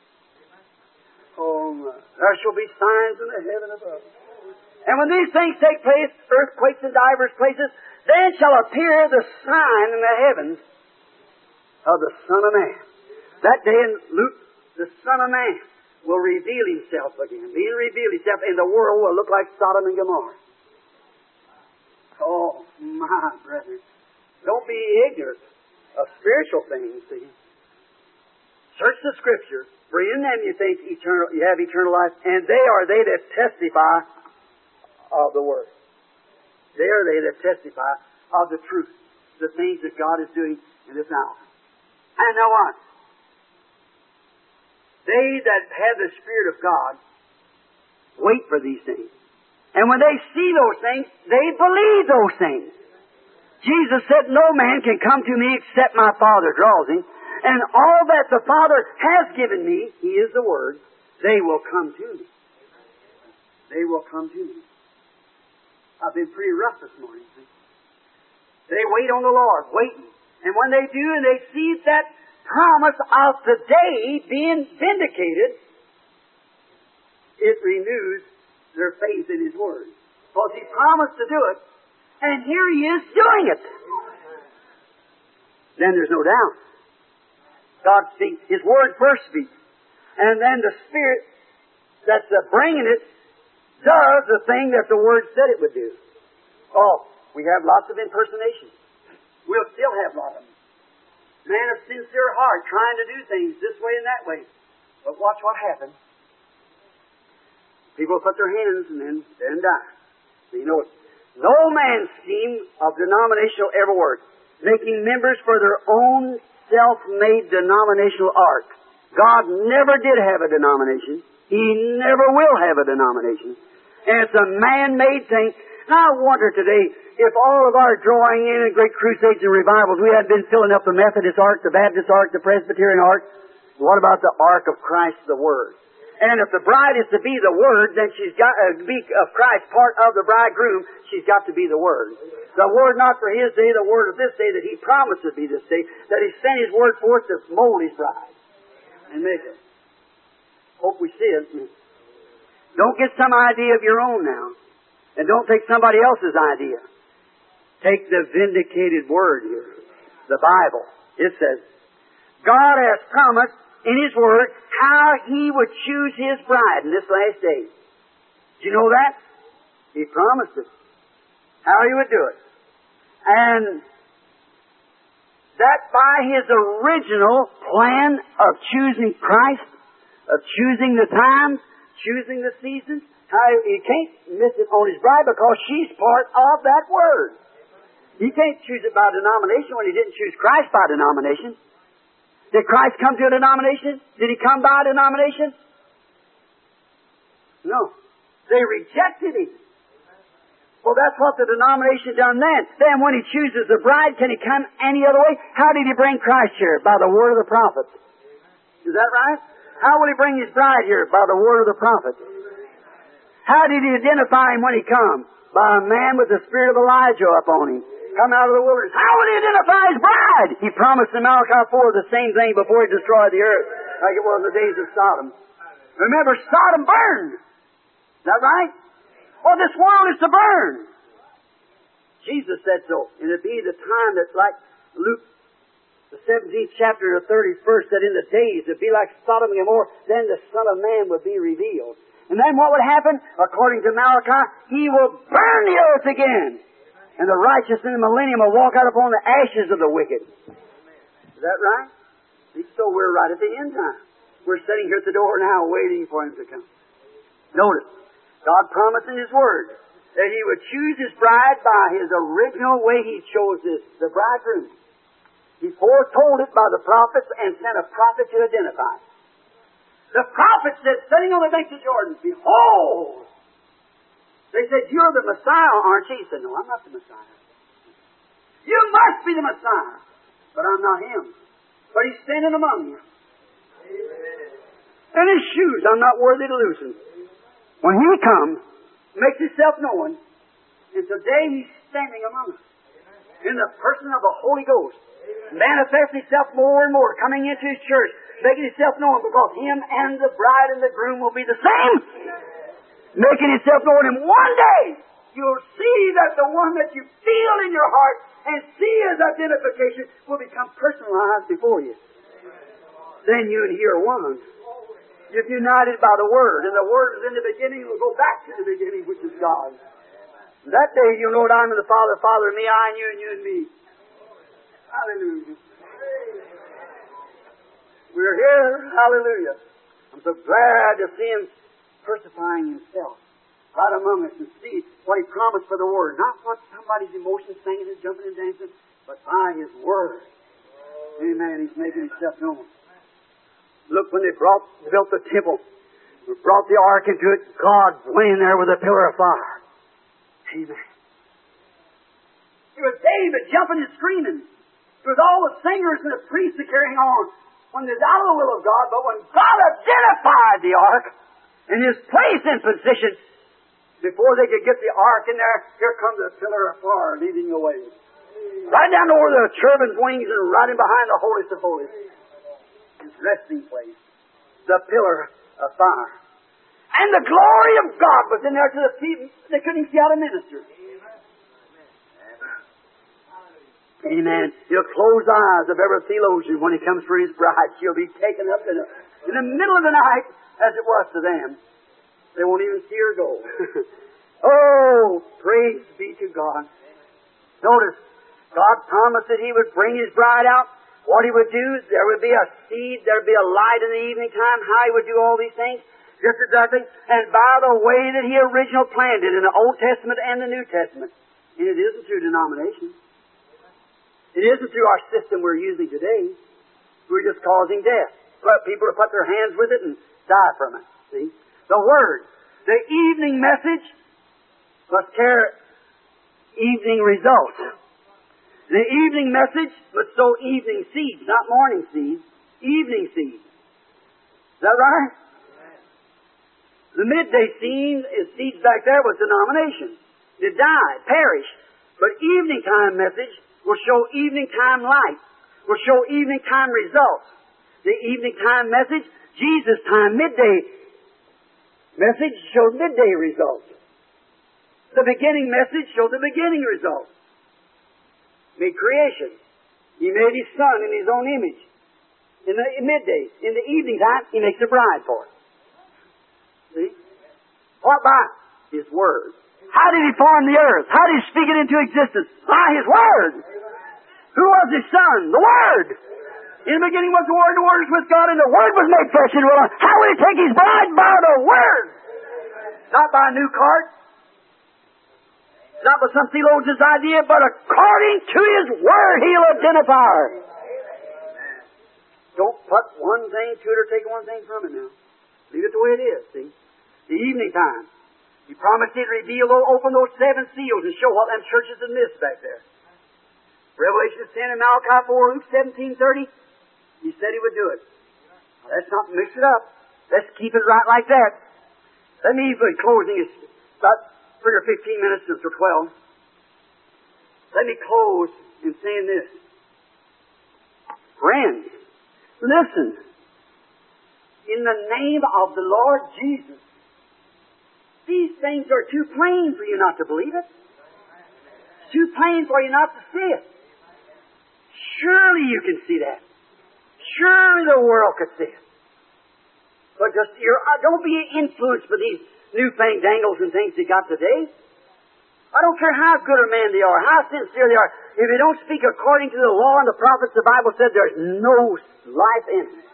Oh, my. There shall be signs in the heaven above. And when these things take place, earthquakes in divers places, then shall appear the sign in the heavens of the Son of Man. That day in Luke, the Son of Man will reveal Himself again. Being revealed Himself, and the world will look like Sodom and Gomorrah. Oh, my brethren. Don't be ignorant of spiritual things, see. Search the Scripture, for in them you think eternal, you have eternal life, and they are they that testify of the Word. They are they that testify of the truth, the things that God is doing in this hour. And now what? They that have the Spirit of God wait for these things. And when they see those things, they believe those things. Jesus said, no man can come to me except my Father draws him. And all that the Father has given me, He is the Word, they will come to me. They will come to me. I've been pretty rough this morning. See? They wait on the Lord, waiting. And when they do, and they see that promise of the day being vindicated, it renews their faith in His Word. Because He promised to do it, and here He is doing it. Then there's no doubt. God speaks. His Word first speaks. And then the Spirit that's uh, bringing it does the thing that the Word said it would do. Oh, we have lots of impersonations. We'll still have lots of them. Man of sincere heart trying to do things this way and that way. But watch what happens. People put their hands and then, then die. So you know, no man's scheme of denominational ever worked. Making members for their own self-made denominational art. God never did have a denomination. He never will have a denomination. And it's a man-made thing. Now I wonder today, if all of our drawing in and great crusades and revivals, we had been filling up the Methodist ark, the Baptist ark, the Presbyterian ark, What about the ark of Christ, the Word? And if the bride is to be the Word, then she's got to uh, be of Christ, part of the bridegroom, she's got to be the Word. The Word not for His day, the Word of this day that He promised to be this day, that He sent His Word forth to mold His bride and make it. Hope we see it. Don't get some idea of your own now. And don't take somebody else's idea. Take the vindicated Word here. The Bible. It says, God has promised in His Word how He would choose His bride in this last day. Do you know that? He promised it. How He would do it. And that by His original plan of choosing Christ, of choosing the times, choosing the seasons, how He can't miss it on His bride because she's part of that Word. He can't choose it by denomination when He didn't choose Christ by denomination. Did Christ come to a denomination? Did He come by a denomination? No. They rejected Him. Well, that's what the denomination done then. Then when He chooses the bride, can He come any other way? How did He bring Christ here? By the word of the prophets. Is that right? How will He bring His bride here? By the word of the prophets. How did He identify Him when He come? By a man with the spirit of Elijah upon him. Come out of the wilderness. How will He identify His bride? He promised in Malachi four the same thing before He destroyed the earth, like it was in the days of Sodom. Remember, Sodom burned. Is that right? Well, this world is to burn. Jesus said so. And it'd be the time that, like Luke, the seventeenth chapter, the thirty-first, that in the days it'd be like Sodom and Gomorrah, then the Son of Man would be revealed. And then what would happen? According to Malachi, He will burn the earth again. And the righteous in the millennium will walk out upon the ashes of the wicked. Is that right? So we're right at the end time. We're sitting here at the door now waiting for Him to come. Notice, God promised in His Word that He would choose His bride by His original way He chose this, the bridegroom. He foretold it by the prophets and sent a prophet to identify it. The prophet said, sitting on the banks of Jordan, behold! They said, you're the Messiah, aren't you? He said, no, I'm not the Messiah. You must be the Messiah. But I'm not Him. But He's standing among you. And His shoes I'm not worthy to loosen. When He comes, makes Himself known, and today He's standing among us. In the person of the Holy Ghost. Manifests Himself more and more, coming into His church, making Himself known, because Him and the bride and the groom will be the same. Making Himself known, and one day you'll see that the one that you feel in your heart and see as identification will become personalized before you. Then you and He are one. You're united by the Word, and the Word is in the beginning. We'll go back to the beginning, which is God. That day you'll know that I'm in the Father, Father in me, I and you, and you and me. Hallelujah. We're here. Hallelujah. I'm so glad to see Him personifying Himself right among us and see what He promised for the Word. Not what somebody's emotions singing and jumping and dancing, but by His Word. Amen. He's making Himself known. Look, when they brought, built the temple, brought the ark into it, God went in there with a pillar of fire. Amen. It was David jumping and screaming. It was all the singers and the priests that carrying on when it's out of the will of God. But when God identified the ark and His place in position, before they could get the ark in there, here comes a pillar of fire leading the way. Right down over the cherubim's wings and right in behind the holiest of holies. His resting place. The pillar of fire. And the glory of God was in there to the feet. They couldn't see how to minister. Amen. He'll close the eyes of every theologian when He comes for His bride. She'll be taken up in, a, in the middle of the night, as it was to them. They won't even see her go. Oh, praise be to God. Notice, God promised that He would bring His bride out. What He would do, there would be a seed, there would be a light in the evening time, how He would do all these things. Just exactly. And by the way that He originally planned it in the Old Testament and the New Testament. And it isn't through denomination. It isn't through our system we're using today. We're just causing death. But people to put their hands with it and die from it. See? The Word. The evening message must carry evening results. The evening message must sow evening seeds, not morning seeds. Evening seeds. Is that right? The midday scene, is seeds back there, was denomination. It died, perished. But evening time message will show evening time light, will show evening time results. The evening time message, Jesus time midday message shows midday results. The beginning message shows the beginning results. Made creation. He made His Son in His own image. In the midday, in the evening time, He makes a bride for it. See? What by? His Word. How did He form the earth? How did He speak it into existence? By His Word. Who was His Son? The Word. In the beginning was the Word, the Word was with God, and the Word was made flesh and dwelt. How will He take His bride? By the Word. Not by a new cart. Not by some theologian's idea, but according to His Word, He'll identify her. Don't put one thing to it or take one thing from it now. Leave it the way it is, see? The evening time. He promised He'd reveal, open those seven seals and show what them churches had missed back there. Revelation ten and Malachi four, Luke seventeen thirty. He said He would do it. Let's not mix it up. Let's keep it right like that. Let me, in closing, it's about three or fifteen minutes until twelve. Let me close in saying this. Friends, listen. In the name of the Lord Jesus, these things are too plain for you not to believe it. It's too plain for you not to see it. Surely you can see that. Surely the world could see it. But just you're, uh, don't be influenced by these new fangdangles and things they got today. I don't care how good a man they are, how sincere they are. If they don't speak according to the law and the prophets, the Bible said there's no life in it.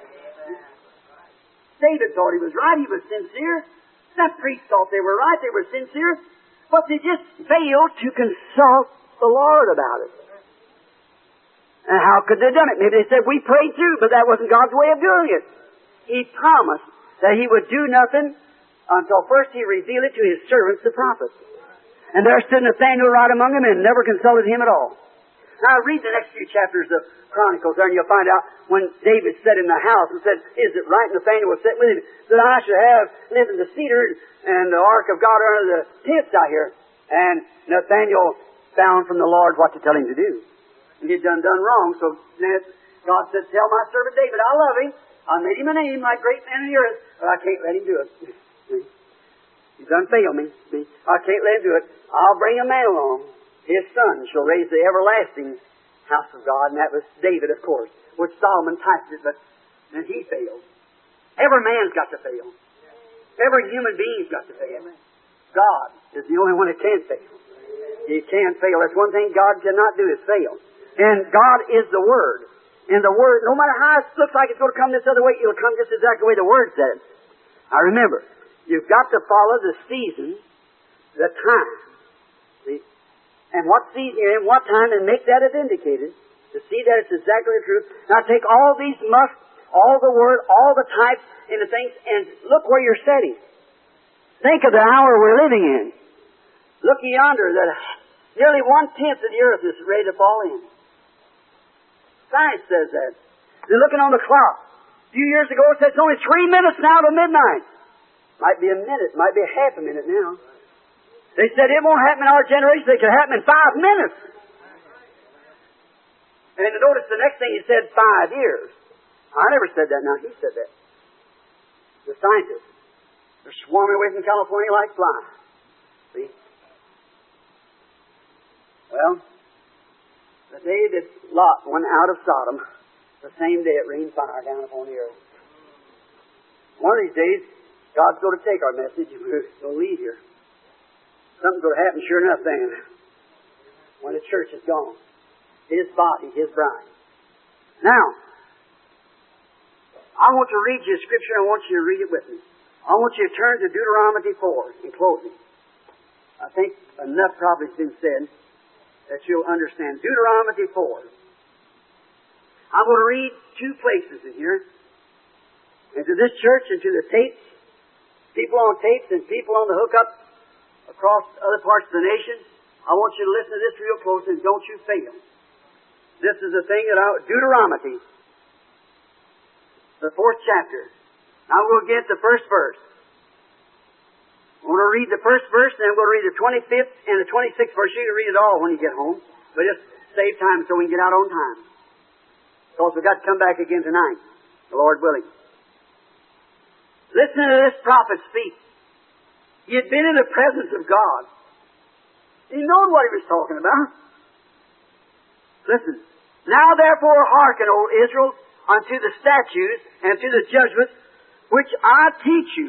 David thought he was right. He was sincere. That priest thought they were right. They were sincere. But they just failed to consult the Lord about it. And how could they have done it? Maybe they said, we prayed too, but that wasn't God's way of doing it. He promised that He would do nothing until first He revealed it to His servants, the prophets. And there stood Nathanael right among them and never consulted him at all. Now read the next few chapters of Chronicles there and you'll find out when David sat in the house and said, is it right, Nathanael was sitting with him, that I should have lived in the cedar and the ark of God under the tents out here? And Nathanael found from the Lord what to tell him to do. And he'd done done wrong, so God said, tell my servant David, I love him. I made him a name like great man in the earth, but I can't let him do it. He's done failed me. See? I can't let him do it. I'll bring a man along. His son shall raise the everlasting house of God, and that was David, of course, which Solomon typed it, but then he failed. Every man's got to fail. Every human being's got to fail. God is the only one that can fail. He can't fail. That's one thing God cannot do is fail. And God is the Word. And the Word, no matter how it looks like it's going to come this other way, it'll come just exactly the way the Word said it. Now remember, you've got to follow the season, the time. See? And what season you're in, what time, and make that as indicated to see that it's exactly the truth. Now take all these must, all the Word, all the types and the things, and look where you're setting. Think of the hour we're living in. Look yonder, that nearly one-tenth of the earth is ready to fall in. Science says that. They're looking on the clock. A few years ago it said it's only three minutes now to midnight. Might be a minute, might be a half a minute now. They said it won't happen in our generation, it could happen in five minutes. And notice the next thing he said, five years. I never said that now, he said that. The scientists. They're swarming away from California like flies. See? Well, the day that Lot went out of Sodom, the same day it rained fire down upon the earth. One of these days, God's going to take our message and we're going to leave here. Something's going to happen sure enough then, when the church is gone. His body, His bride. Now, I want to read you a scripture, I want you to read it with me. I want you to turn to Deuteronomy four in closing. I think enough probably has been said that you'll understand. Deuteronomy four. I'm going to read two places in here. And to this church and to the tapes, people on tapes and people on the hookup across other parts of the nation, I want you to listen to this real close and don't you fail. This is the thing that I, Deuteronomy, the fourth chapter. Now we'll get the first verse. We're going to read the first verse, and then we'll read the twenty-fifth and the twenty-sixth verse. You can read it all when you get home. But just save time so we can get out on time. Because we've got to come back again tonight, the Lord willing. Listen to this prophet speak. He had been in the presence of God. He knew what he was talking about. Listen. Now therefore hearken, O Israel, unto the statutes and to the judgments which I teach you,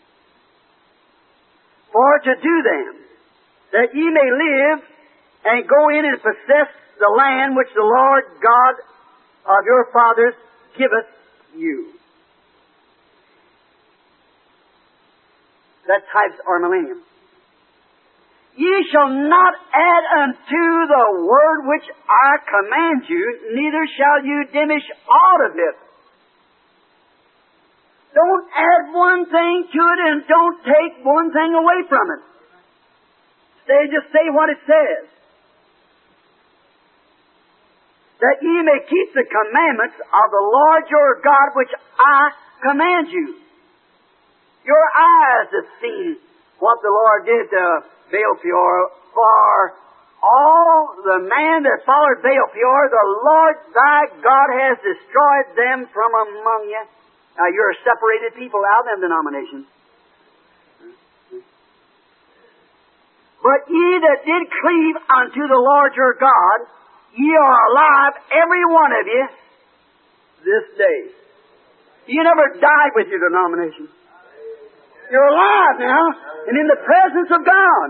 for to do them, that ye may live and go in and possess the land which the Lord God of your fathers giveth you. That types our millennium. Ye shall not add unto the word which I command you, neither shall you diminish aught of it. Don't add one thing to it and don't take one thing away from it. They just say what it says. That ye may keep the commandments of the Lord your God which I command you. Your eyes have seen what the Lord did to Baal Peor. For all the man that followed Baal Peor, the Lord thy God has destroyed them from among you. Now you're a separated people out of them denominations. But ye that did cleave unto the Lord your God, ye are alive, every one of you, this day. You never died with your denomination. You're alive now, and in the presence of God.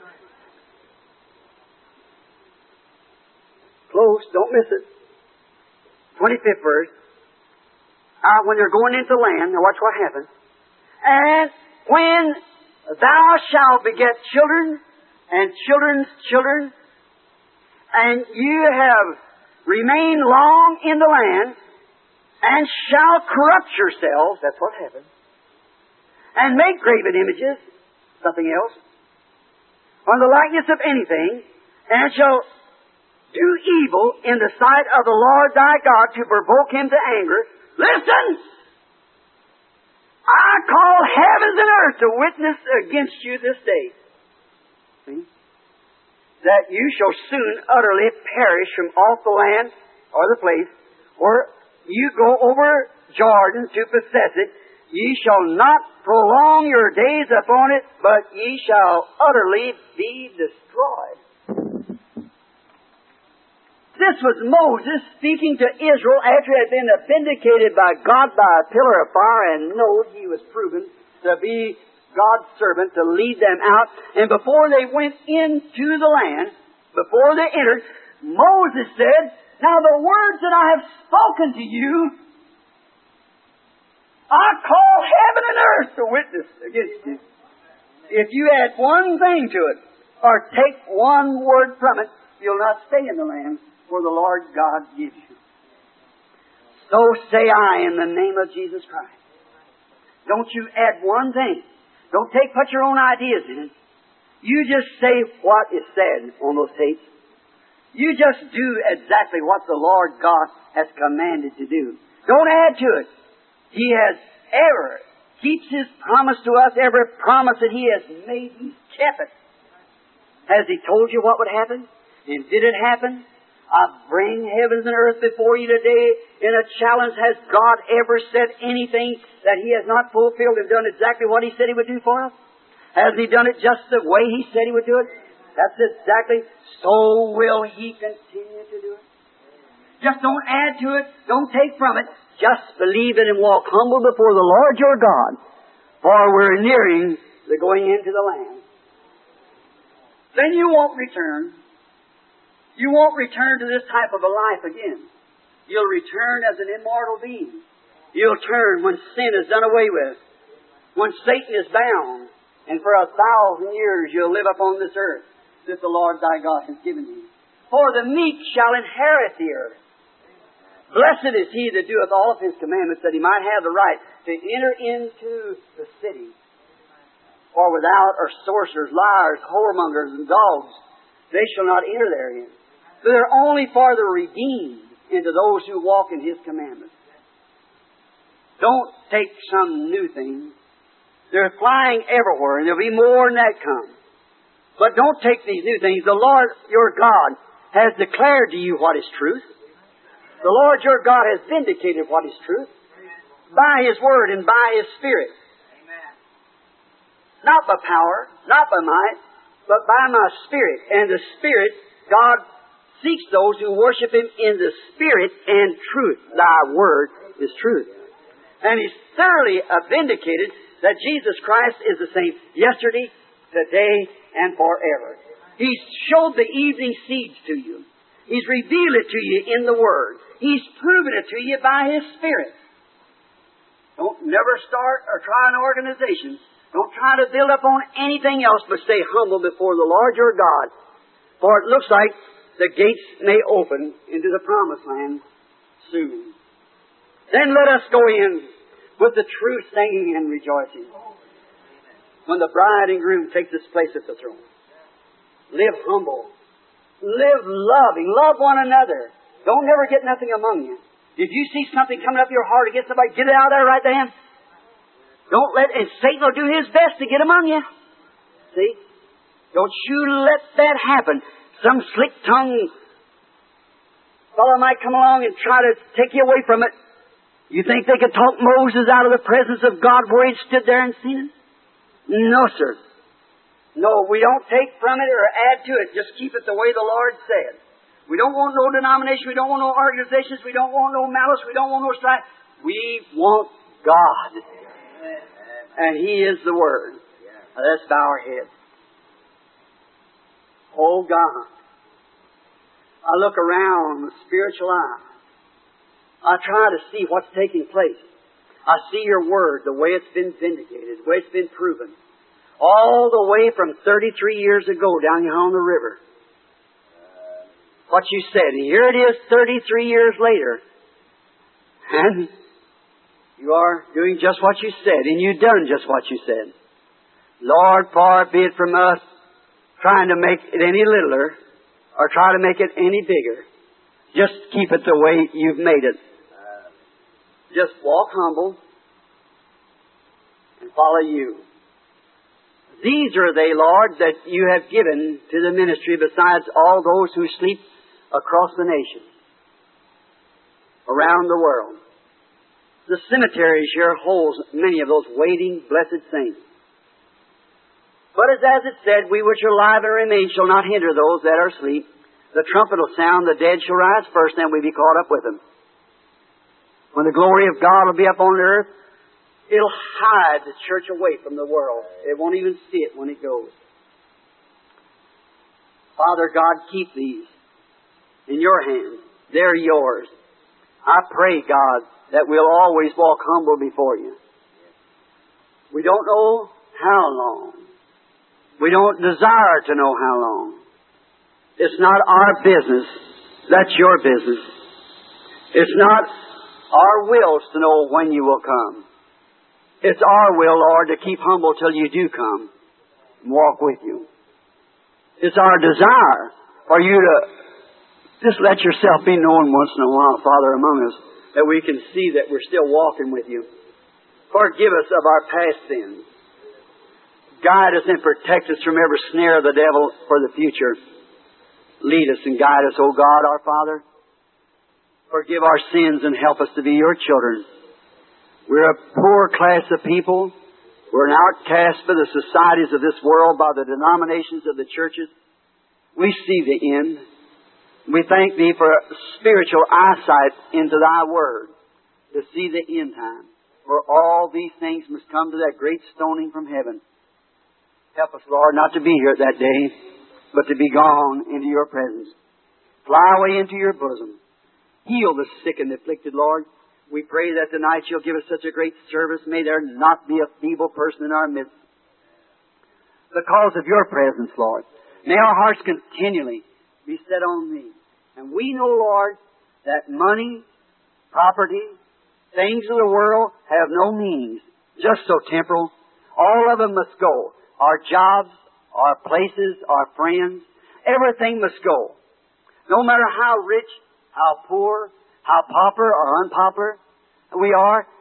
Close, don't miss it. twenty-fifth verse. Uh, when they're going into the land, now watch what happens. And when thou shalt beget children, and children's children, and you have remained long in the land, and shall corrupt yourselves, that's what happens, and make graven images, something else, on the likeness of anything, and shall do evil in the sight of the Lord thy God to provoke him to anger. Listen! I call heavens and earth to witness against you this day. See? That you shall soon utterly perish from off the land or the place, or you go over Jordan to possess it. Ye shall not prolong your days upon it, but ye shall utterly be destroyed. This was Moses speaking to Israel after he had been vindicated by God by a pillar of fire and know he was proven to be God's servant to lead them out. And before they went into the land, before they entered, Moses said, now the words that I have spoken to you, I call heaven and earth to witness against you. If you add one thing to it, or take one word from it, you'll not stay in the land where the Lord God gives you. So say I in the name of Jesus Christ. Don't you add one thing. Don't take, put your own ideas in it. You just say what is said on those tapes. You just do exactly what the Lord God has commanded to do. Don't add to it. He has ever keeps His promise to us. Every promise that He has made, He's kept it. Has He told you what would happen? And did it happen? I bring heavens and earth before you today in a challenge. Has God ever said anything that He has not fulfilled and done exactly what He said He would do for us? Has He done it just the way He said He would do it? That's exactly. So will He continue to do it. Just don't add to it. Don't take from it. Just believe it and walk humble before the Lord your God. For we're nearing the going into the land. Then you won't return. You won't return to this type of a life again. You'll return as an immortal being. You'll turn when sin is done away with. When Satan is bound. And for a thousand years you'll live upon this earth that the Lord thy God has given you. For the meek shall inherit the earth. Blessed is he that doeth all of His commandments, that he might have the right to enter into the city. For without are sorcerers, liars, whoremongers, and dogs. They shall not enter therein. But they're only for the redeemed into those who walk in His commandments. Don't take some new thing. They're flying everywhere, and there'll be more than that come. But don't take these new things. The Lord your God has declared to you what is truth. The Lord your God has vindicated what is truth by His Word and by His Spirit. Not by power, not by might, but by my Spirit. And the Spirit, God seeks those who worship Him in the Spirit and truth. Thy Word is truth. And He's thoroughly vindicated that Jesus Christ is the same yesterday, today, and forever. He's showed the evening seeds to you. He's revealed it to you in the Word. He's proven it to you by His Spirit. Don't never start or try an organization. Don't try to build up on anything else, but stay humble before the Lord your God. For it looks like the gates may open into the promised land soon. Then let us go in with the true singing and rejoicing. When the bride and groom take this place at the throne. Live humble. Live loving. Love one another. Don't never get nothing among you. If you see something coming up your heart against somebody, get it out of there right then. Don't let, and Satan will do his best to get among you. See? Don't you let that happen. Some slick-tongued fellow might come along and try to take you away from it. You think they could talk Moses out of the presence of God where he stood there and seen him? No, sir. No, we don't take from it or add to it. Just keep it the way the Lord said. We don't want no denomination. We don't want no organizations. We don't want no malice. We don't want no strife. We want God. And He is the Word. Now, let's bow our heads. Oh, God. I look around with spiritual eye. I try to see what's taking place. I see Your Word, the way it's been vindicated, the way it's been proven. All the way from thirty-three years ago down here on the river. What You said. And here it is thirty-three years later. And You are doing just what You said. And You've done just what You said. Lord, far be it from us trying to make it any littler or try to make it any bigger. Just keep it the way You've made it. Just walk humble and follow You. These are they, Lord, that You have given to the ministry besides all those who sleep across the nation, around the world. The cemeteries here holds many of those waiting, blessed saints. But as, as it said, we which are alive and remain shall not hinder those that are asleep. The trumpet will sound, the dead shall rise first, then we be caught up with them. When the glory of God will be up on the earth, it'll hide the church away from the world. It won't even see it when it goes. Father God, keep these in Your hands. They're Yours. I pray, God, that we'll always walk humble before You. We don't know how long. We don't desire to know how long. It's not our business. That's Your business. It's not our wills to know when You will come. It's our will, Lord, to keep humble till You do come and walk with You. It's our desire for You to just let Yourself be known once in a while, Father, among us, that we can see that we're still walking with You. Forgive us of our past sins. Guide us and protect us from every snare of the devil for the future. Lead us and guide us, O God, our Father. Forgive our sins and help us to be Your children. We're a poor class of people. We're an outcast by the societies of this world, by the denominations of the churches. We see the end. We thank Thee for spiritual eyesight into Thy Word to see the end time. For all these things must come to that great stoning from heaven. Help us, Lord, not to be here that day, but to be gone into Your presence. Fly away into Your bosom. Heal the sick and afflicted, Lord. We pray that tonight You'll give us such a great service. May there not be a feeble person in our midst. Because of Your presence, Lord. May our hearts continually be set on Thee. And we know, Lord, that money, property, things of the world have no meaning. Just so temporal. All of them must go. Our jobs, our places, our friends, everything must go. No matter how rich, how poor, how pauper or unpopular we are,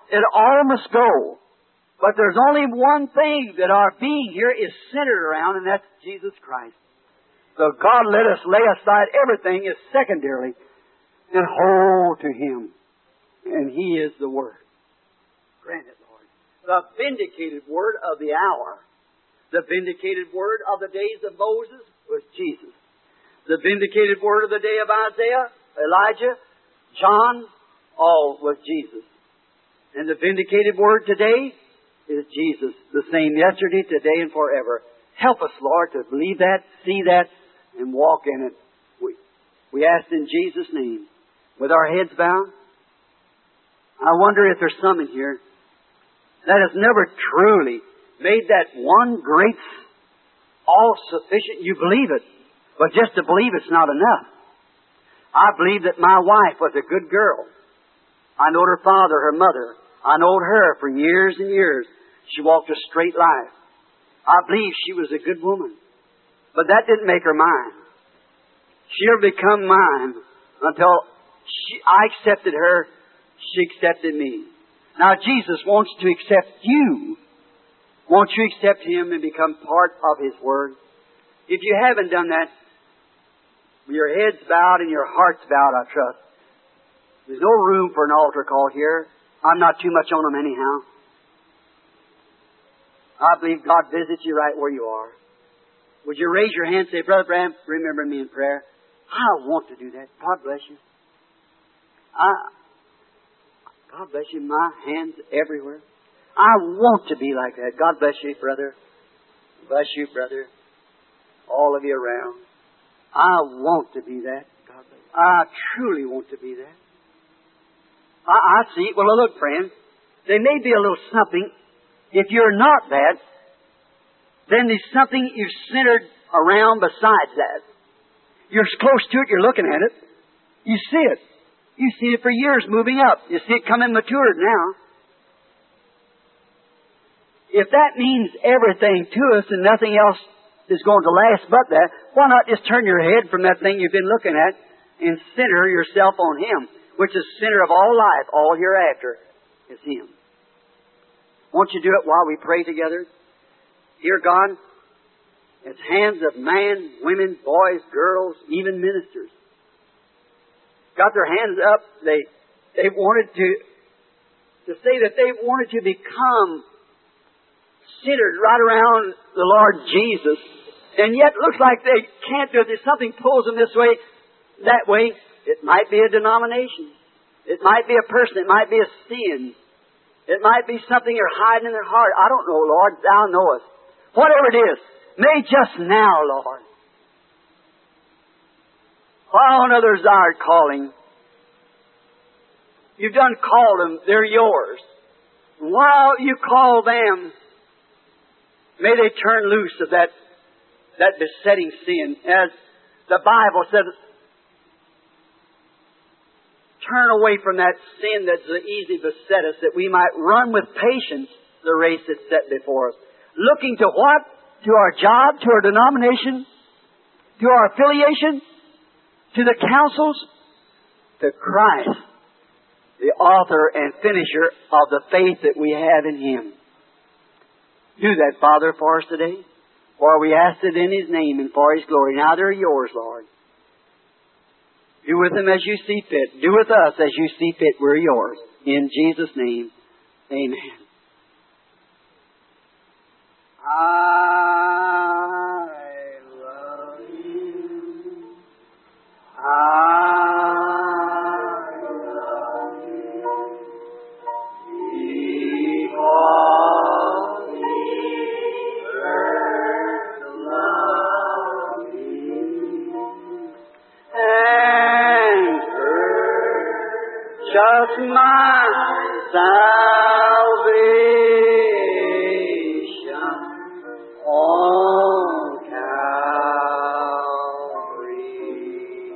It all must go. But there's only one thing that our being here is centered around, and that's Jesus Christ. So God let us lay aside everything as secondarily and hold to Him. And He is the Word. Grant it, Lord. The vindicated Word of the hour. The vindicated Word of the days of Moses was Jesus. The vindicated Word of the day of Isaiah, Elijah, John, all was Jesus. And the vindicated Word today is Jesus, the same yesterday, today, and forever. Help us, Lord, to believe that, see that, and walk in it. We, we ask in Jesus' name, with our heads bowed. I wonder if there's some in here that has never truly made that one great, all-sufficient. You believe it, but just to believe it's not enough. I believe that my wife was a good girl. I knowed her father, her mother. I knowed her for years and years. She walked a straight life. I believe she was a good woman. But that didn't make her mine. She'll become mine until she, I accepted her, she accepted me. Now Jesus wants to accept you. Won't you accept Him and become part of His Word? If you haven't done that, with your heads bowed and your hearts bowed, I trust. There's no room for an altar call here. I'm not too much on them anyhow. I believe God visits you right where you are. Would you raise your hand and say, Brother Branham, remember me in prayer? I want to do that. God bless you. I, God bless you. My hands everywhere. I want to be like that. God bless you, brother. Bless you, brother. All of you around. I want to be that. God bless you. I truly want to be that. I, I see. Well, look, friend. There may be a little something. If you're not that, then there's something you've centered around besides that. You're close to it. You're looking at it. You see it. You've seen it for years moving up. You see it coming matured now. If that means everything to us and nothing else is going to last but that, why not just turn your head from that thing you've been looking at and center yourself on Him, which is the center of all life, all hereafter, is Him. Won't you do it while we pray together? Dear God, it's hands of man, women, boys, girls, even ministers. Got their hands up. They they wanted to to say that they wanted to become centered right around the Lord Jesus, and yet looks like they can't do it. There's something pulls them this way, that way. It might be a denomination. It might be a person. It might be a sin. It might be something you're hiding in their heart. I don't know, Lord. Thou knowest. Whatever it is, may just now, Lord, while others are calling, you've done called them. They're yours. While you call them, may they turn loose of that, that besetting sin. As the Bible says, turn away from that sin that's so easy beset us, that we might run with patience the race that's set before us. Looking to what? To our job, to our denomination, to our affiliation, to the councils, to Christ, the author and finisher of the faith that we have in Him. Do that, Father, for us today. For we ask it in His name and for His glory. Now they're yours, Lord. Do with them as you see fit. Do with us as you see fit. We're yours. In Jesus' name, amen. I love you. I love you. Because He first loved me. And purchased my salvation on Calvary.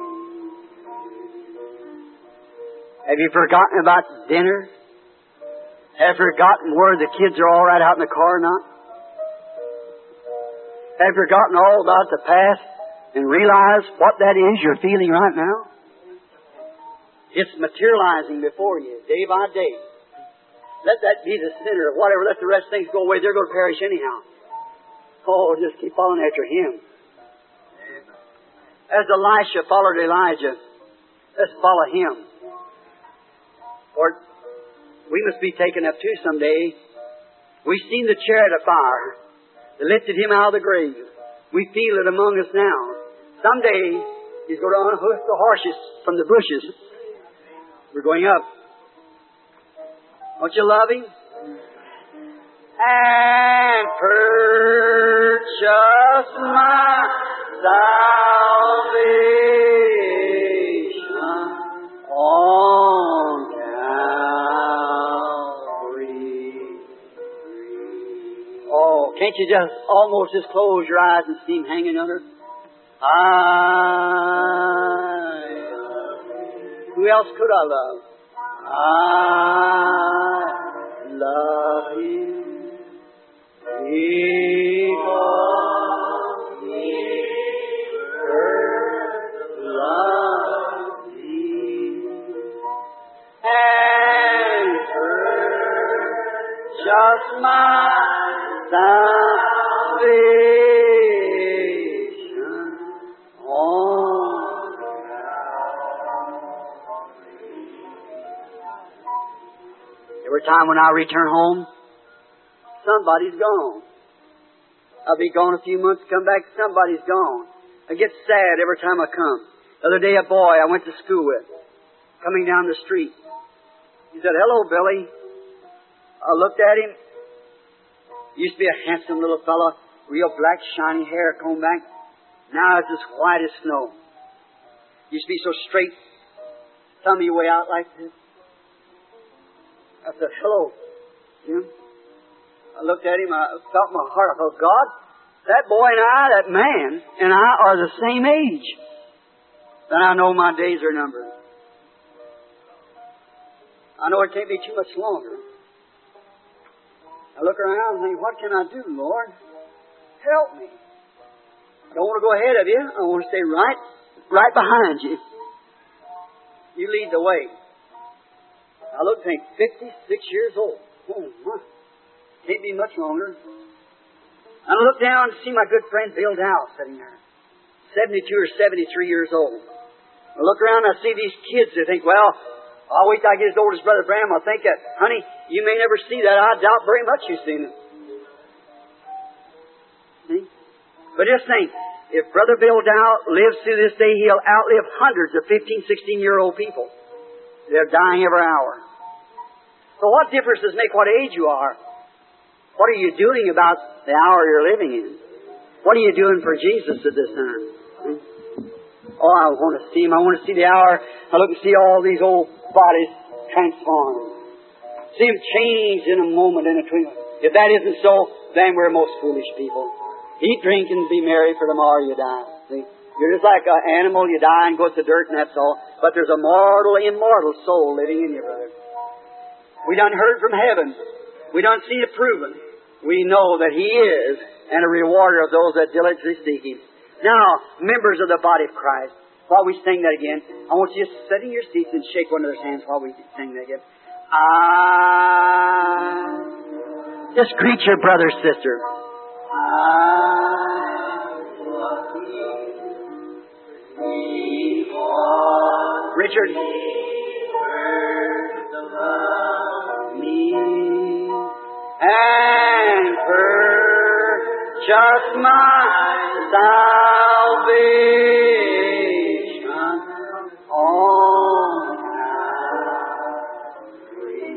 Have you forgotten about dinner? Have you forgotten where the kids are all right out in the car or not? Have you forgotten all about the past and realize what that is you're feeling right now? It's materializing before you day by day. Let that be the sinner. Whatever, let the rest of things go away. They're going to perish anyhow. Oh, just keep following after Him. As Elisha followed Elijah, let's follow him. For we must be taken up too someday. We've seen the chariot of fire. They lifted Him out of the grave. We feel it among us now. Someday He's going to unhook the horses from the bushes. We're going up. Don't you love Him? And purchase my salvation on Calvary. Oh, can't you just almost just close your eyes and see Him hanging under? I love Him. Who else could I love? I love Him. Because He first loved me and purchased my salvation on Calvary. Every time when I return home, somebody's gone. I'll be gone a few months, come back, somebody's gone. I get sad every time I come. The other day, a boy I went to school with, coming down the street. He said, "Hello, Billy." I looked at him. He used to be a handsome little fellow, real black, shiny hair combed back. Now it's as white as snow. He used to be so straight, tummy way out like this. I said, "Hello, Jim." I looked at him, I felt in my heart, I thought, God, that boy and I, that man and I are the same age. Then I know my days are numbered. I know it can't be too much longer. I look around and think, what can I do, Lord? Help me. I don't want to go ahead of you. I want to stay right, right behind you. You lead the way. I look and think, fifty-six years old. Oh, my. Can't be much longer. And I look down and see my good friend Bill Dow sitting there, seventy-two or seventy-three years old. I look around and I see these kids. I think, well, I'll wait till I get as old as Brother Branham. I'll think that, honey, you may never see that. I doubt very much you've seen it. See? But just think, if Brother Bill Dow lives through this day, he'll outlive hundreds of fifteen, sixteen-year-old people. They're dying every hour. So what difference does it make what age you are? What are you doing about the hour you're living in? What are you doing for Jesus at this time? Hmm? Oh, I want to see Him. I want to see the hour. I look and see all these old bodies transformed. See Him change in a moment, in a twinkling. If that isn't so, then we're most foolish people. Eat, drink, and be merry, for tomorrow you die. See? You're just like an animal. You die and go to the dirt, and that's all. But there's a mortal, immortal soul living in you, brother. We done heard from heaven. We don't see it proven. We know that He is, and a rewarder of those that diligently seek Him. Now, members of the body of Christ, while we sing that again, I want you to sit in your seats and shake one another's hands while we sing that again. I... Just greet your brother, sister. I... Richard. And purchase my salvation on Calvary.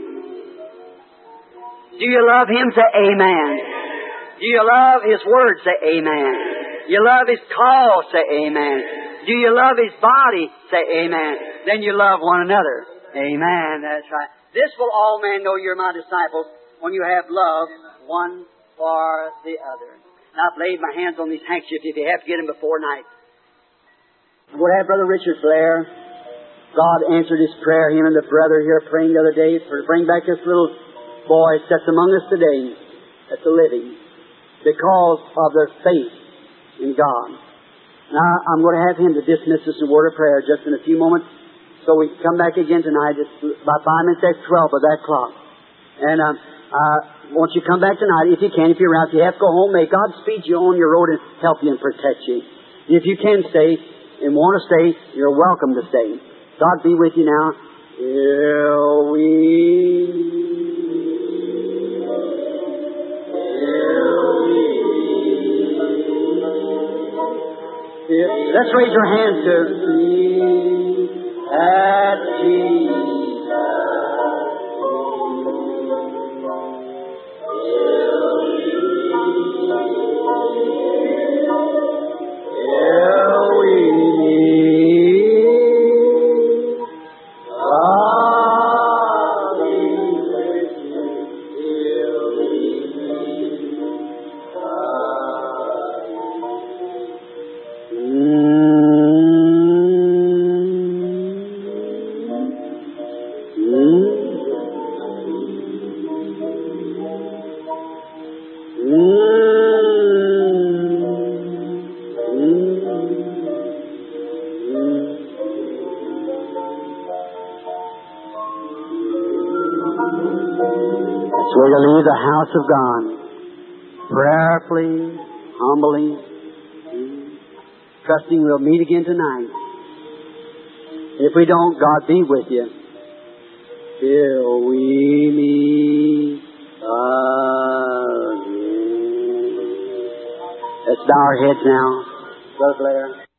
Do you love Him? Say amen. Do you love His Word? Say amen. You love His call? Say amen. Do you love His body? Say amen. Then you love one another. Amen. That's right. This will all men know you're my disciples, when you have love one for the other. Now, I've laid my hands on these handkerchiefs if you have to get them before night. We'll have Brother Richard Blair. God answered his prayer. Him and the brother here praying the other day for to bring back this little boy that's among us today, that's a living, because of their faith in God. Now, I'm going to have him to dismiss us in a word of prayer just in a few moments, so we can come back again tonight. It's about five minutes after twelve by that clock. And uh, uh, won't you come back tonight if you can, if you're around. If you have to go home, may God speed you on your road and help you and protect you. If you can stay and want to stay, you're welcome to stay. God be with you now. Till we... Let's raise our hands to me at Jesus. Till we meet, I'll be with you till we meet. That's where you leave the house of God, prayerfully, humbly, trusting we'll meet again tonight. If we don't, God be with you till we meet again. Let's bow our heads now, Brother Blair.